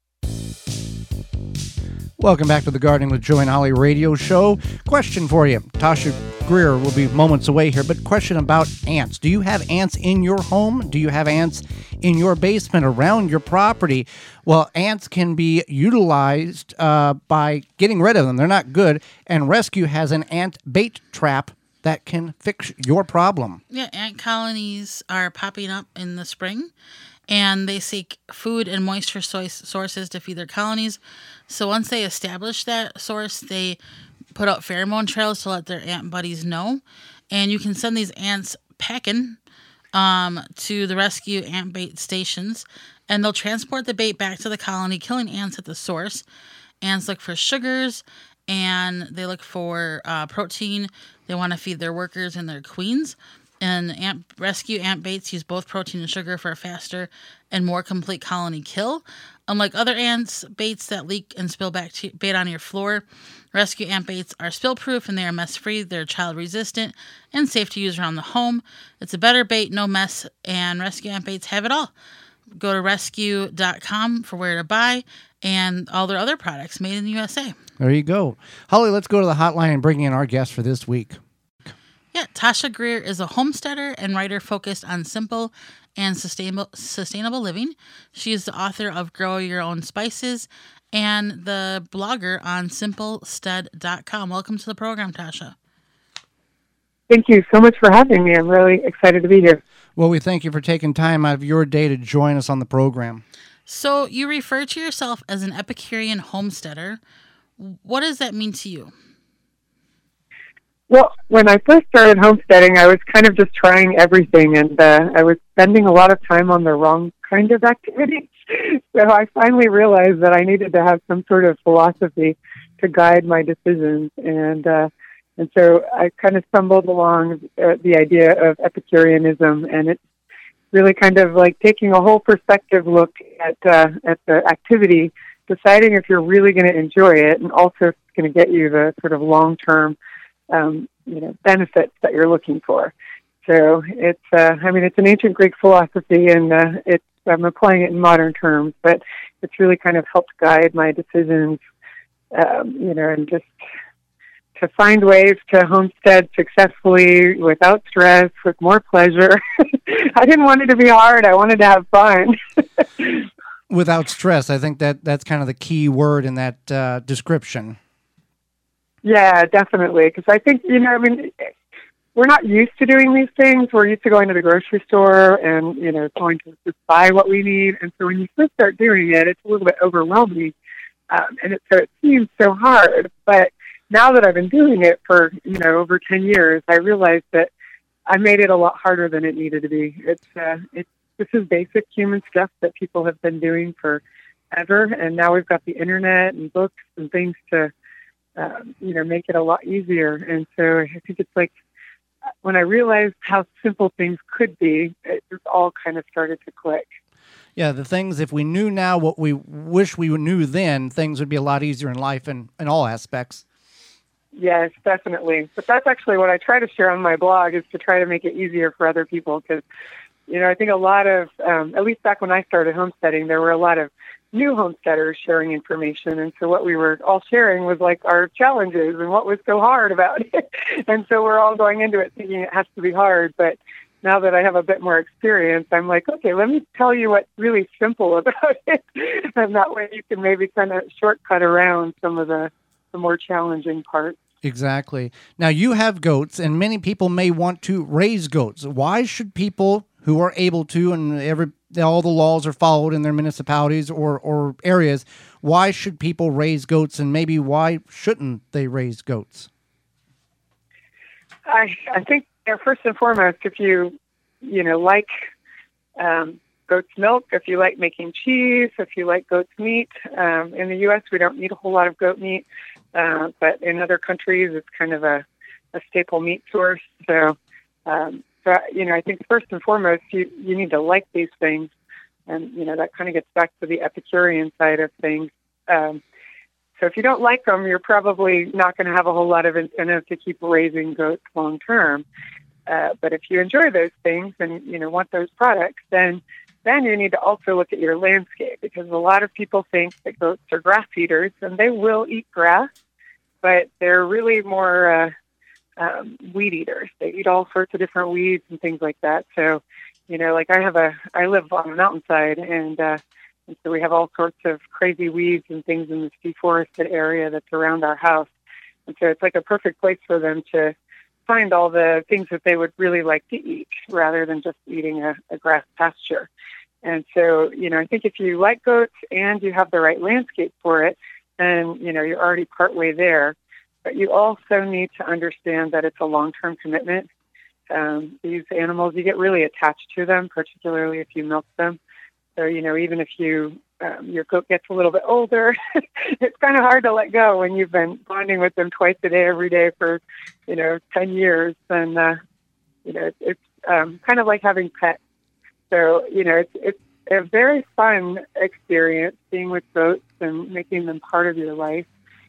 Welcome back to the Gardening with Joey and Holly radio show. Question for you. Tasha Greer will be moments away here, but question about ants. Do you have ants in your home? Do you have ants in your basement, around your property? Well, ants can be utilized uh, by getting rid of them. They're not good. And Rescue has an ant bait trap that can fix your problem. Yeah, ant colonies are popping up in the spring, and they seek food and moisture sources to feed their colonies. So once they establish that source, they put out pheromone trails to let their ant buddies know. And you can send these ants packing um, to the Rescue ant bait stations, and they'll transport the bait back to the colony, killing ants at the source. Ants look for sugars, and they look for uh, protein. They want to feed their workers and their queens. And ant rescue ant baits use both protein and sugar for a faster and more complete colony kill. Unlike other ants baits that leak and spill back to, bait on your floor, rescue ant baits are spill-proof and they are mess-free. They're child-resistant and safe to use around the home. It's a better bait, no mess, and rescue ant baits have it all. Go to rescue dot com for where to buy and all their other products made in the U S A. There you go. Holly, let's go to the hotline and bring in our guest for this week. Yeah, Tasha Greer is a homesteader and writer focused on simple and sustainable sustainable living. She is the author of Grow Your Own Spices and the blogger on simple stead dot com. Welcome to the program, Tasha. Thank you so much for having me. I'm really excited to be here. Well, we thank you for taking time out of your day to join us on the program. So you refer to yourself as an Epicurean homesteader. What does that mean to you? Well, when I first started homesteading, I was kind of just trying everything, and uh, I was spending a lot of time on the wrong kind of activities. So I finally realized that I needed to have some sort of philosophy to guide my decisions, and uh, and so I kind of stumbled along uh, the idea of Epicureanism, and it's really kind of like taking a whole perspective look at uh, at the activity, deciding if you're really going to enjoy it, and also if it's going to get you the sort of long-term Um, you know, benefits that you're looking for. So it's, uh, I mean, it's an ancient Greek philosophy, and uh, it's, I'm applying it in modern terms, but it's really kind of helped guide my decisions, um, you know, and just to find ways to homestead successfully without stress, with more pleasure. I didn't want it to be hard. I wanted to have fun. Without stress. I think that that's kind of the key word in that uh, description. Yeah, definitely. Because I think, you know, I mean, we're not used to doing these things. We're used to going to the grocery store and, you know, going to just buy what we need. And so when you first start doing it, it's a little bit overwhelming. Um, and it, so it seems so hard. But now that I've been doing it for, you know, over ten years, I realized that I made it a lot harder than it needed to be. It's, uh, it's, this is basic human stuff that people have been doing forever. And now we've got the internet and books and things to, Um, you know, make it a lot easier. And so I think it's like when I realized how simple things could be, it just all kind of started to click. Yeah, the things, if we knew now what we wish we knew then, things would be a lot easier in life in, in all aspects. Yes, definitely. But that's actually what I try to share on my blog, is to try to make it easier for other people. Because, you know, I think a lot of, um, at least back when I started homesteading, there were a lot of new homesteaders sharing information. And so what we were all sharing was like our challenges and what was so hard about it. And so we're all going into it thinking it has to be hard. But now that I have a bit more experience, I'm like, okay, let me tell you what's really simple about it. And that way you can maybe kind of shortcut around some of the, the more challenging parts. Exactly. Now, you have goats, and many people may want to raise goats. Why should people who are able to, and every all the laws are followed in their municipalities or, or areas, why should people raise goats, and maybe why shouldn't they raise goats? I I think, you know, first and foremost, if you, you know, like um, goat's milk, if you like making cheese, if you like goat's meat, um, in the U S we don't eat a whole lot of goat meat, uh, but in other countries it's kind of a, a staple meat source. So, um, so, you know, I think first and foremost, you, you need to like these things. And, you know, that kind of gets back to the Epicurean side of things. Um, so if you don't like them, you're probably not going to have a whole lot of incentive to keep raising goats long term. Uh, but if you enjoy those things and, you know, want those products, then then you need to also look at your landscape, because a lot of people think that goats are grass eaters, and they will eat grass, but they're really more uh, um, weed eaters. They eat all sorts of different weeds and things like that. So, you know, like I have a, I live on a mountainside, and, uh, and so we have all sorts of crazy weeds and things in this deforested area that's around our house. And so it's like a perfect place for them to find all the things that they would really like to eat, rather than just eating a, a grass pasture. And so, you know, I think if you like goats and you have the right landscape for it, then, you know, you're already partway there. But you also need to understand that it's a long-term commitment. Um, these animals, you get really attached to them, particularly if you milk them. So, you know, even if you um, your goat gets a little bit older, it's kind of hard to let go when you've been bonding with them twice a day, every day for, you know, ten years. And, uh, you know, it's, it's um, kind of like having pets. So, you know, it's, it's a very fun experience being with goats and making them part of your life.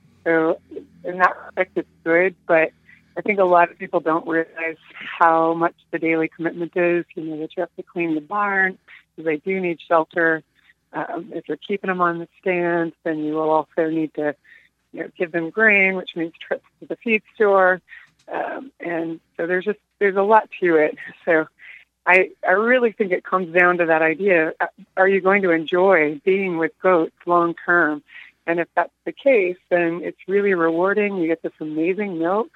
So in that respect, it's good. But I think a lot of people don't realize how much the daily commitment is, you know, that you have to clean the barn, because they do need shelter. Um, if you're keeping them on the stand, then you will also need to, you know, give them grain, which means trips to the feed store. Um, and so there's just, there's a lot to it. So I, I really think it comes down to that idea. Are you going to enjoy being with goats long term? And if that's the case, then it's really rewarding. You get this amazing milk.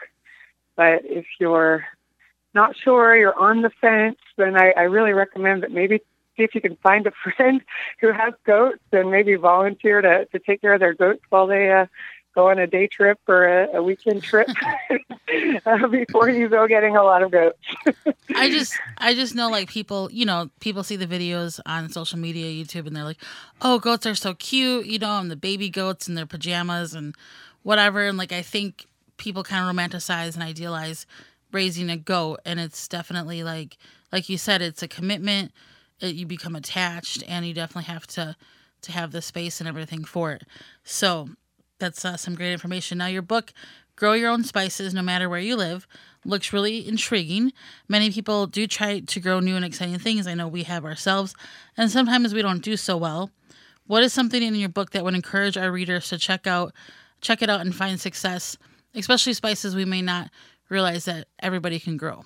But if you're not sure, you're on the fence, then I, I really recommend that maybe see if you can find a friend who has goats and maybe volunteer to, to take care of their goats while they uh, go on a day trip or a, a weekend trip uh, before you go getting a lot of goats. I just, I just know like people, you know, people see the videos on social media, YouTube, and they're like, oh, goats are so cute, you know, and the baby goats in their pajamas and whatever. And like, I think people kind of romanticize and idealize raising a goat. And it's definitely like, like you said, it's a commitment. It, you become attached, and you definitely have to, to have the space and everything for it. So that's uh, some great information. Now, your book, Grow Your Own Spices No Matter Where You Live, looks really intriguing. Many people do try to grow new and exciting things. I know we have ourselves, and sometimes we don't do so well. What is something in your book that would encourage our readers to check out, check it out and find success, especially spices we may not realize that everybody can grow?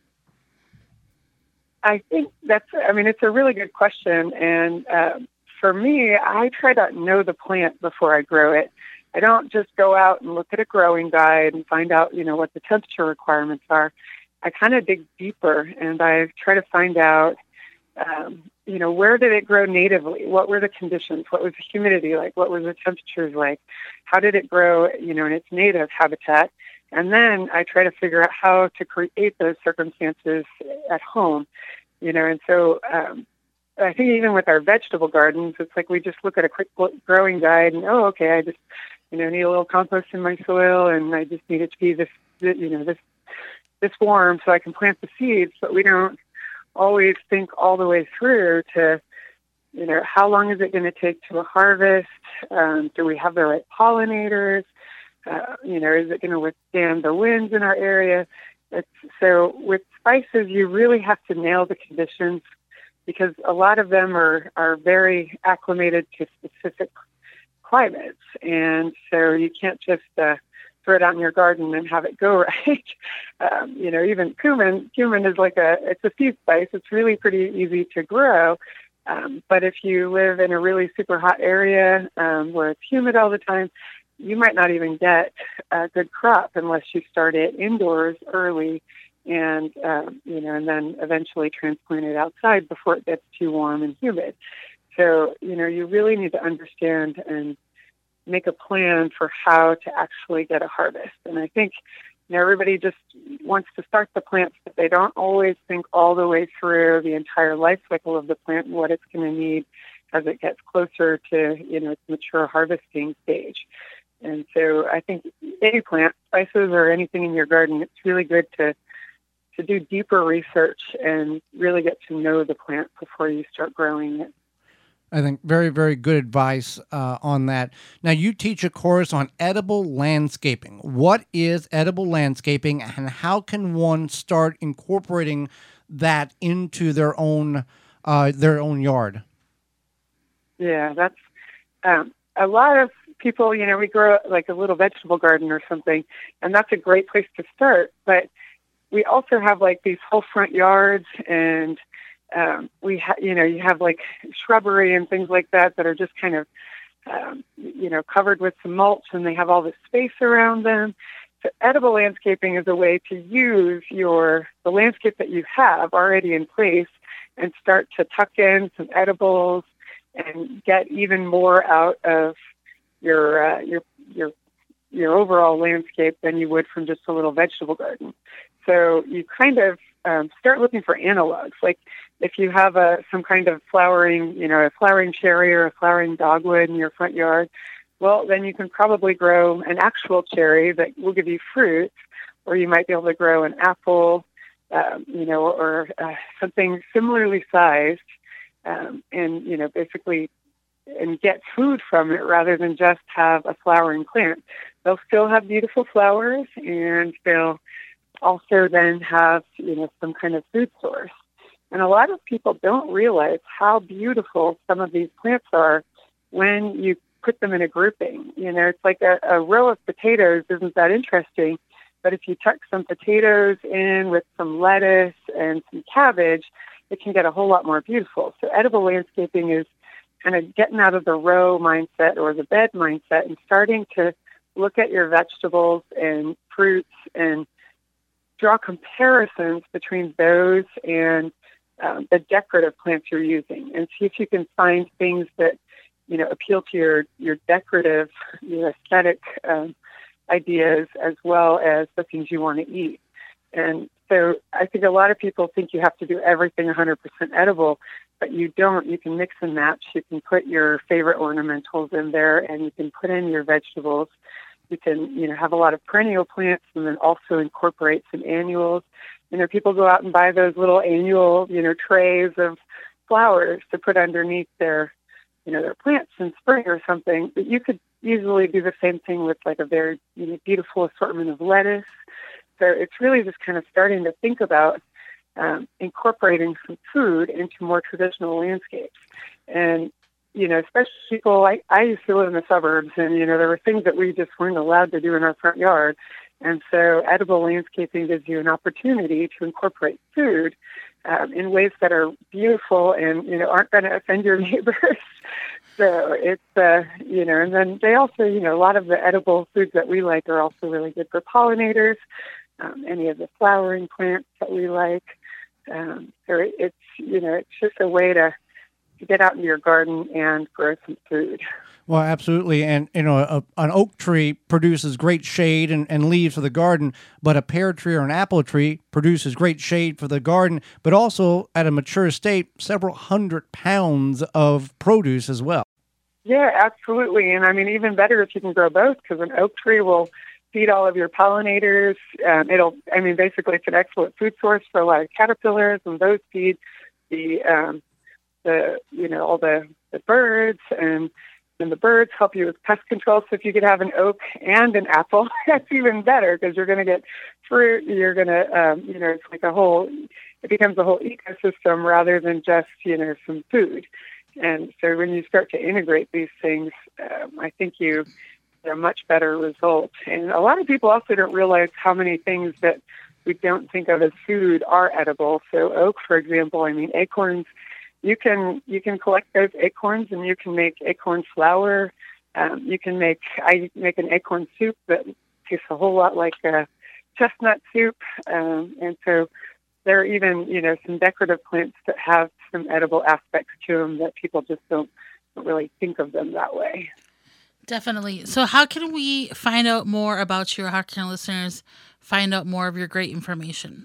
I think that's, I mean, it's a really good question. And uh, for me, I try to know the plant before I grow it. I don't just go out and look at a growing guide and find out, you know, what the temperature requirements are. I kind of dig deeper, and I try to find out, um, you know, where did it grow natively? What were the conditions? What was the humidity like? What were the temperatures like? How did it grow, you know, in its native habitat? And then I try to figure out how to create those circumstances at home, you know, and so um, I think even with our vegetable gardens, it's like we just look at a quick growing guide and, oh, okay, I just, you know, need a little compost in my soil, and I just need it to be this, you know, this, this warm so I can plant the seeds. But we don't always think all the way through to, you know, how long is it going to take to a harvest? Um, do we have the right pollinators? Uh, you know, is it going to withstand the winds in our area? It's, so with spices, you really have to nail the conditions, because a lot of them are, are very acclimated to specific climates. And so you can't just uh, throw it out in your garden and have it go right. um, you know, even cumin, cumin is like a, it's a seed spice. It's really pretty easy to grow. Um, but if you live in a really super hot area um, where it's humid all the time, you might not even get a good crop unless you start it indoors early and, um, you know, and then eventually transplant it outside before it gets too warm and humid. So, you know, you really need to understand and make a plan for how to actually get a harvest. And I think, you know, everybody just wants to start the plants, but they don't always think all the way through the entire life cycle of the plant and what it's going to need as it gets closer to, you know, its mature harvesting stage. And so I think any plant, spices or anything in your garden, it's really good to to do deeper research and really get to know the plant before you start growing it. I think very, very good advice uh, on that. Now, you teach a course on edible landscaping. What is edible landscaping, and how can one start incorporating that into their own uh, their own yard? Yeah, that's um, a lot of people. You know, we grow like a little vegetable garden or something, and that's a great place to start. But we also have like these whole front yards, and um, we ha- you know, you have like shrubbery and things like that that are just kind of, um, you know, covered with some mulch, and they have all this space around them. So edible landscaping is a way to use your the landscape that you have already in place and start to tuck in some edibles and get even more out of your uh, your your your overall landscape than you would from just a little vegetable garden. So you kind of um, start looking for analogs. Like if you have a some kind of flowering, you know, a flowering cherry or a flowering dogwood in your front yard, well, then you can probably grow an actual cherry that will give you fruit, or you might be able to grow an apple, um, you know, or uh, something similarly sized, um, and, you know, basically and get food from it rather than just have a flowering plant. They'll still have beautiful flowers, and they'll also then have, you know, some kind of food source. And a lot of people don't realize how beautiful some of these plants are when you put them in a grouping. You know, it's like a, a row of potatoes isn't that interesting, but if you tuck some potatoes in with some lettuce and some cabbage, it can get a whole lot more beautiful. So edible landscaping is kind of getting out of the row mindset or the bed mindset and starting to look at your vegetables and fruits and draw comparisons between those and um, the decorative plants you're using, and see if you can find things that you know, appeal to your, your decorative, your aesthetic um, ideas as well as the things you want to eat. And so I think a lot of people think you have to do everything one hundred percent edible, but you don't. You can mix and match. You can put your favorite ornamentals in there, and you can put in your vegetables. You can, you know, have a lot of perennial plants and then also incorporate some annuals. You know, people go out and buy those little annual, you know, trays of flowers to put underneath their, you know, their plants in spring or something. But you could easily do the same thing with like a very, you know, beautiful assortment of lettuce. So it's really just kind of starting to think about um, incorporating some food into more traditional landscapes. And, you know, especially people, I, I used to live in the suburbs, and, you know, there were things that we just weren't allowed to do in our front yard. And so edible landscaping gives you an opportunity to incorporate food um, in ways that are beautiful and, you know, aren't going to offend your neighbors. So it's, uh, you know, and then they also, you know, a lot of the edible foods that we like are also really good for pollinators, um, any of the flowering plants that we like. Um, so it, it's, you know, it's just a way to, to get out into your garden and grow some food. Well, absolutely. And, you know, a, an oak tree produces great shade and, and leaves for the garden, but a pear tree or an apple tree produces great shade for the garden, but also at a mature state, several hundred pounds of produce as well. Yeah, absolutely. And I mean, even better if you can grow both, because an oak tree will feed all of your pollinators. Um, it'll, I mean, basically it's an excellent food source for a lot of caterpillars, and those feed the, um, the, you know, all the, the birds, and and the birds help you with pest control. So if you could have an oak and an apple, that's even better, because you're going to get fruit. You're going to, um, you know, it's like a whole, it becomes a whole ecosystem rather than just, you know, some food. And so when you start to integrate these things, um, I think you get a much better result. And a lot of people also don't realize how many things that we don't think of as food are edible. So oak, for example, I mean, acorns, You can you can collect those acorns and you can make acorn flour. Um, you can make I make an acorn soup that tastes a whole lot like a chestnut soup. Um, and so there are even you know some decorative plants that have some edible aspects to them that people just don't, don't really think of them that way. Definitely. So how can we find out more about you, or how can listeners find out more of your great information?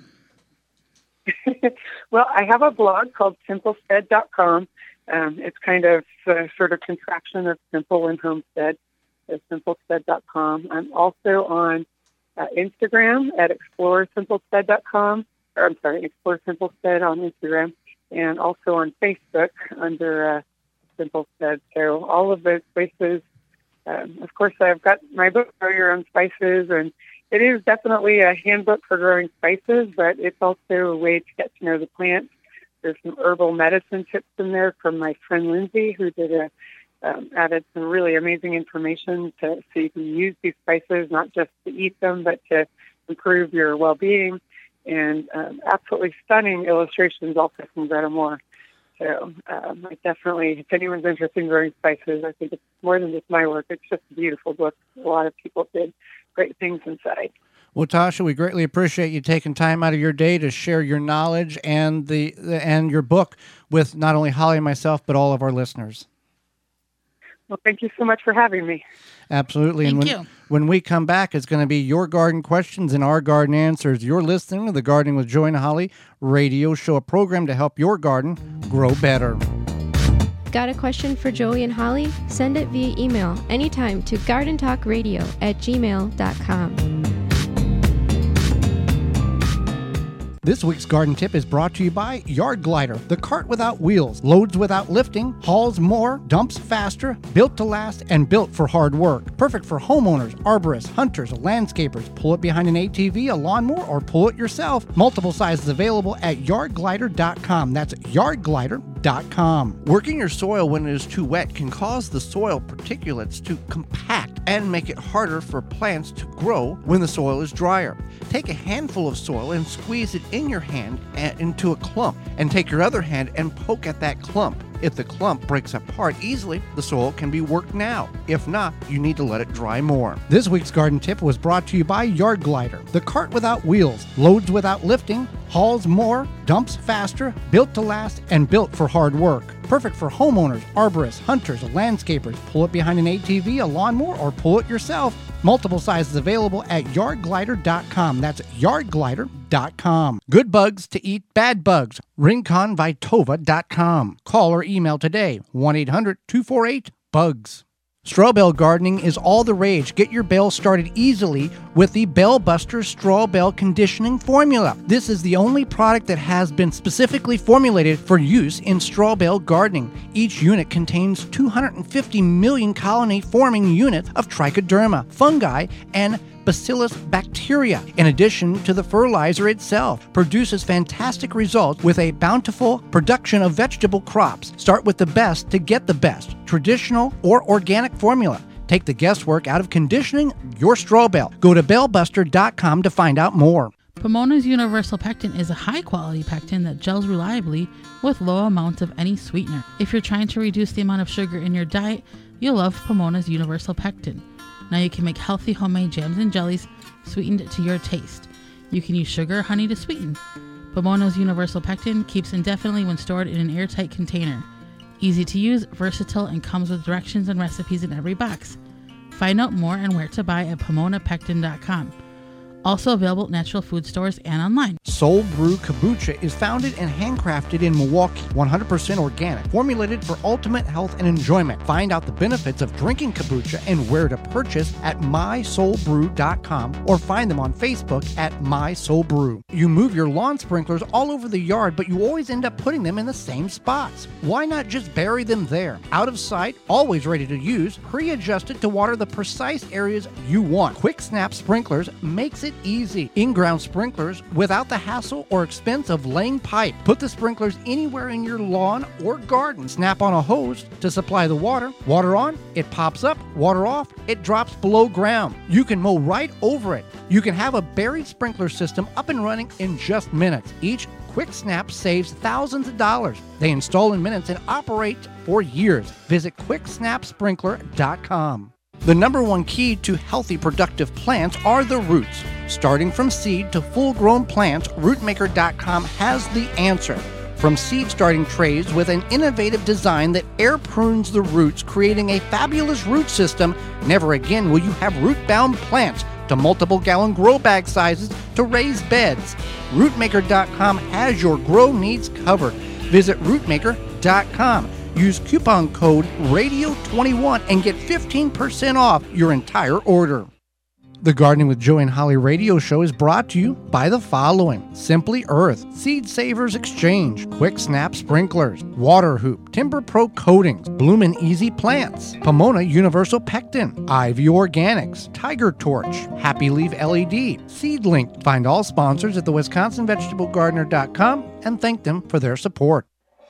Well, I have a blog called simple stead dot com. Um, it's kind of a sort of contraction of simple and homestead, so simple stead dot com. I'm also on uh, Instagram at explore simple stead dot com, or I'm sorry, Explore Simplestead on Instagram, and also on Facebook under uh, Simplestead. So all of those places. Um, of course, I've got my book, Grow Your Own Spices, and it is definitely a handbook for growing spices, but it's also a way to get to know the plants. There's some herbal medicine tips in there from my friend Lindsay, who did a, um, added some really amazing information to, so you can use these spices, not just to eat them, but to improve your well-being. And um, absolutely stunning illustrations also from Greta Moore. So um, I definitely, if anyone's interested in growing spices, I think it's more than just my work. It's just a beautiful book. A lot of people did great things inside. Well, Tasha, we greatly appreciate you taking time out of your day to share your knowledge and the and your book with not only Holly and myself, but all of our listeners. Well, thank you so much for having me. Absolutely. Thank and when, you. when we come back, it's going to be your garden questions and our garden answers. You're listening to the Gardening with Joey and Holly radio show, a program to help your garden grow better. Got a question for Joey and Holly? Send it via email anytime to garden talk radio at gmail dot com. This week's garden tip is brought to you by Yard Glider, the cart without wheels, loads without lifting, hauls more, dumps faster, built to last, and built for hard work. Perfect for homeowners, arborists, hunters, landscapers. Pull it behind an A T V, a lawnmower, or pull it yourself. Multiple sizes available at yard glider dot com. That's yard glider dot com. Working your soil when it is too wet can cause the soil particulates to compact and make it harder for plants to grow when the soil is drier. Take a handful of soil and squeeze it in your hand and into a clump, and take your other hand and poke at that clump. If the clump breaks apart easily, the soil can be worked now. If not, you need to let it dry more. This week's garden tip was brought to you by Yard Glider, the cart without wheels, loads without lifting, hauls more, dumps faster, built to last, and built for hard work. Perfect for homeowners, arborists, hunters, landscapers. Pull it behind an A T V, a lawnmower, or pull it yourself. Multiple sizes available at yard glider dot com. That's yard glider dot com. Good bugs to eat bad bugs. rincon vitova dot com. Call or email today, one eight hundred two four eight bugs. Straw bale gardening is all the rage. Get your bale started easily with the Bale Buster Straw Bale Conditioning Formula. This is the only product that has been specifically formulated for use in straw bale gardening. Each unit contains two hundred fifty million colony-forming units of trichoderma, fungi, and Bacillus bacteria. In addition to the fertilizer itself, produces fantastic results with a bountiful production of vegetable crops. Start with the best to get the best, traditional or organic formula. Take the guesswork out of conditioning your straw bale. Go to bale buster dot com to find out more. Pomona's Universal Pectin is a high-quality pectin that gels reliably with low amounts of any sweetener. If you're trying to reduce the amount of sugar in your diet, you'll love Pomona's Universal Pectin. Now you can make healthy homemade jams and jellies sweetened to your taste. You can use sugar or honey to sweeten. Pomona's Universal Pectin keeps indefinitely when stored in an airtight container. Easy to use, versatile, and comes with directions and recipes in every box. Find out more and where to buy at pomona pectin dot com. Also available at natural food stores and online. Soul Brew Kombucha is founded and handcrafted in Milwaukee, one hundred percent organic, formulated for ultimate health and enjoyment. Find out the benefits of drinking kombucha and where to purchase at my soul brew dot com or find them on Facebook at MySoulBrew. You move your lawn sprinklers all over the yard, but you always end up putting them in the same spots. Why not just bury them there? Out of sight, always ready to use, pre-adjusted to water the precise areas you want. Quick Snap Sprinklers makes it easy. In-ground sprinklers without the hassle or expense of laying pipe. Put the sprinklers anywhere in your lawn or garden. Snap on a hose to supply the water. Water on, it pops up. Water off, it drops below ground. You can mow right over it. You can have a buried sprinkler system up and running in just minutes. Each Quick Snap saves thousands of dollars. They install in minutes and operate for years. Visit quick snap sprinkler dot com. The number one key to healthy, productive plants are the roots. Starting from seed to full-grown plants, root maker dot com has the answer. From seed starting trays with an innovative design that air prunes the roots, creating a fabulous root system, never again will you have root-bound plants, to multiple gallon grow bag sizes to raised beds. root maker dot com has your grow needs covered. Visit root maker dot com. Use coupon code radio twenty-one and get fifteen percent off your entire order. The Gardening with Joey and Holly radio show is brought to you by the following: Simply Earth, Seed Savers Exchange, Quick Snap Sprinklers, Water Hoop, Timber Pro Coatings, Bloomin' Easy Plants, Pomona Universal Pectin, Ivy Organics, Tiger Torch, Happy Leaf L E D, Seedlink. Find all sponsors at the wisconsin vegetable gardener dot com and thank them for their support.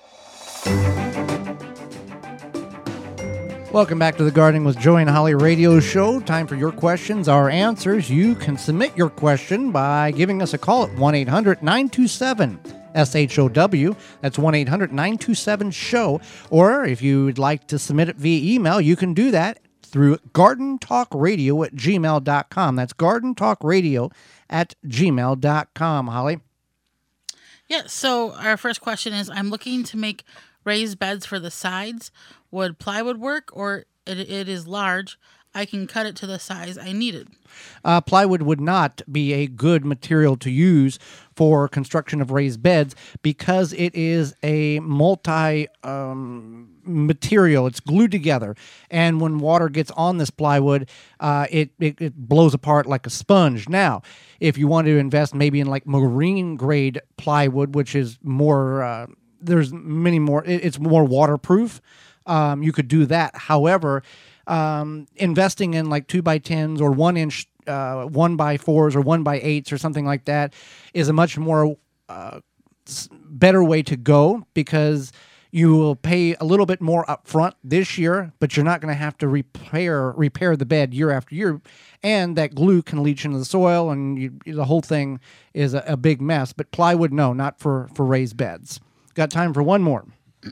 Welcome back to the Gardening with Joey and Holly radio show. Time for your questions, our answers. You can submit your question by giving us a call at one eight hundred nine two seven S H O W. That's one eight hundred nine two seven show. Or if you would like to submit it via email, you can do that through garden talk radio at gmail dot com. That's garden talk radio at gmail dot com. Holly? Yeah, so our first question is, I'm looking to make raised beds for the sides. Would plywood work, or it, it is large? I can cut it to the size I needed. Uh, plywood would not be a good material to use for construction of raised beds because it is a multi um, material. It's glued together, and when water gets on this plywood, uh, it, it it blows apart like a sponge. Now, if you want to invest maybe in like marine grade plywood, which is more, uh, there's many more. It, it's more waterproof. Um, you could do that. However, um, investing in like two by tens or one inch, uh, one by fours or one by eights or something like that is a much more uh, better way to go because you will pay a little bit more up front this year, but you're not going to have to repair repair the bed year after year, and that glue can leach into the soil, and you, the whole thing is a, a big mess. But plywood, no, not for for raised beds. Got time for one more.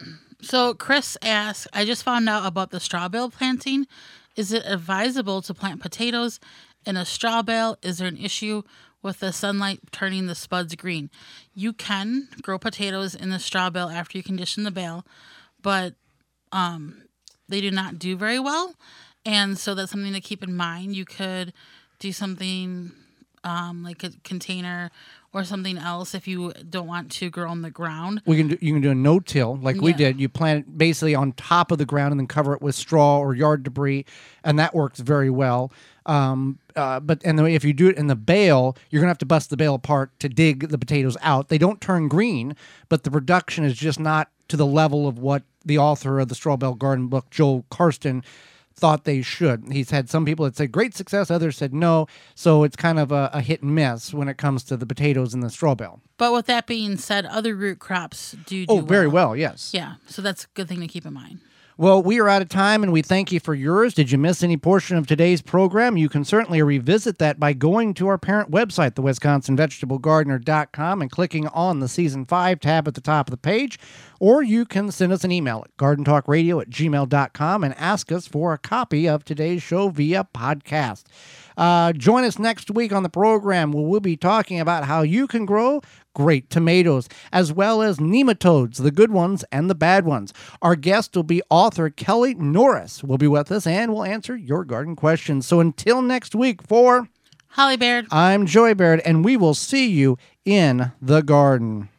So Chris asks, I just found out about the straw bale planting. Is it advisable to plant potatoes in a straw bale? Is there an issue with the sunlight turning the spuds green? You can grow potatoes in the straw bale after you condition the bale, but um, they do not do very well. And so that's something to keep in mind. You could do something um, like a container or something else if you don't want to grow on the ground. We can do, you can do a no-till like we Yeah. did. You plant it basically on top of the ground and then cover it with straw or yard debris, and that works very well. Um, uh, but and then if you do it in the bale, you're gonna have to bust the bale apart to dig the potatoes out. They don't turn green, but the production is just not to the level of what the author of the Straw Bale Garden book, Joel Karsten, thought they should. He's had some people that said great success, others said no. So it's kind of a, a hit and miss when it comes to the potatoes in the straw bale. But with that being said, other root crops do do Oh, very well, yes. Yeah, so that's a good thing to keep in mind. Well, we are out of time, and we thank you for yours. Did you miss any portion of today's program? You can certainly revisit that by going to our parent website, the wisconsin vegetable gardener dot com, and clicking on the Season five tab at the top of the page. Or you can send us an email at garden talk radio at gmail dot com and ask us for a copy of today's show via podcast. Uh, join us next week on the program where we'll be talking about how you can grow great tomatoes, as well as nematodes, the good ones and the bad ones. Our guest will be author Kelly Norris. Will be with us and will answer your garden questions. So until next week, for Holly Baird. I'm Joey Baird, and we will see you in the garden.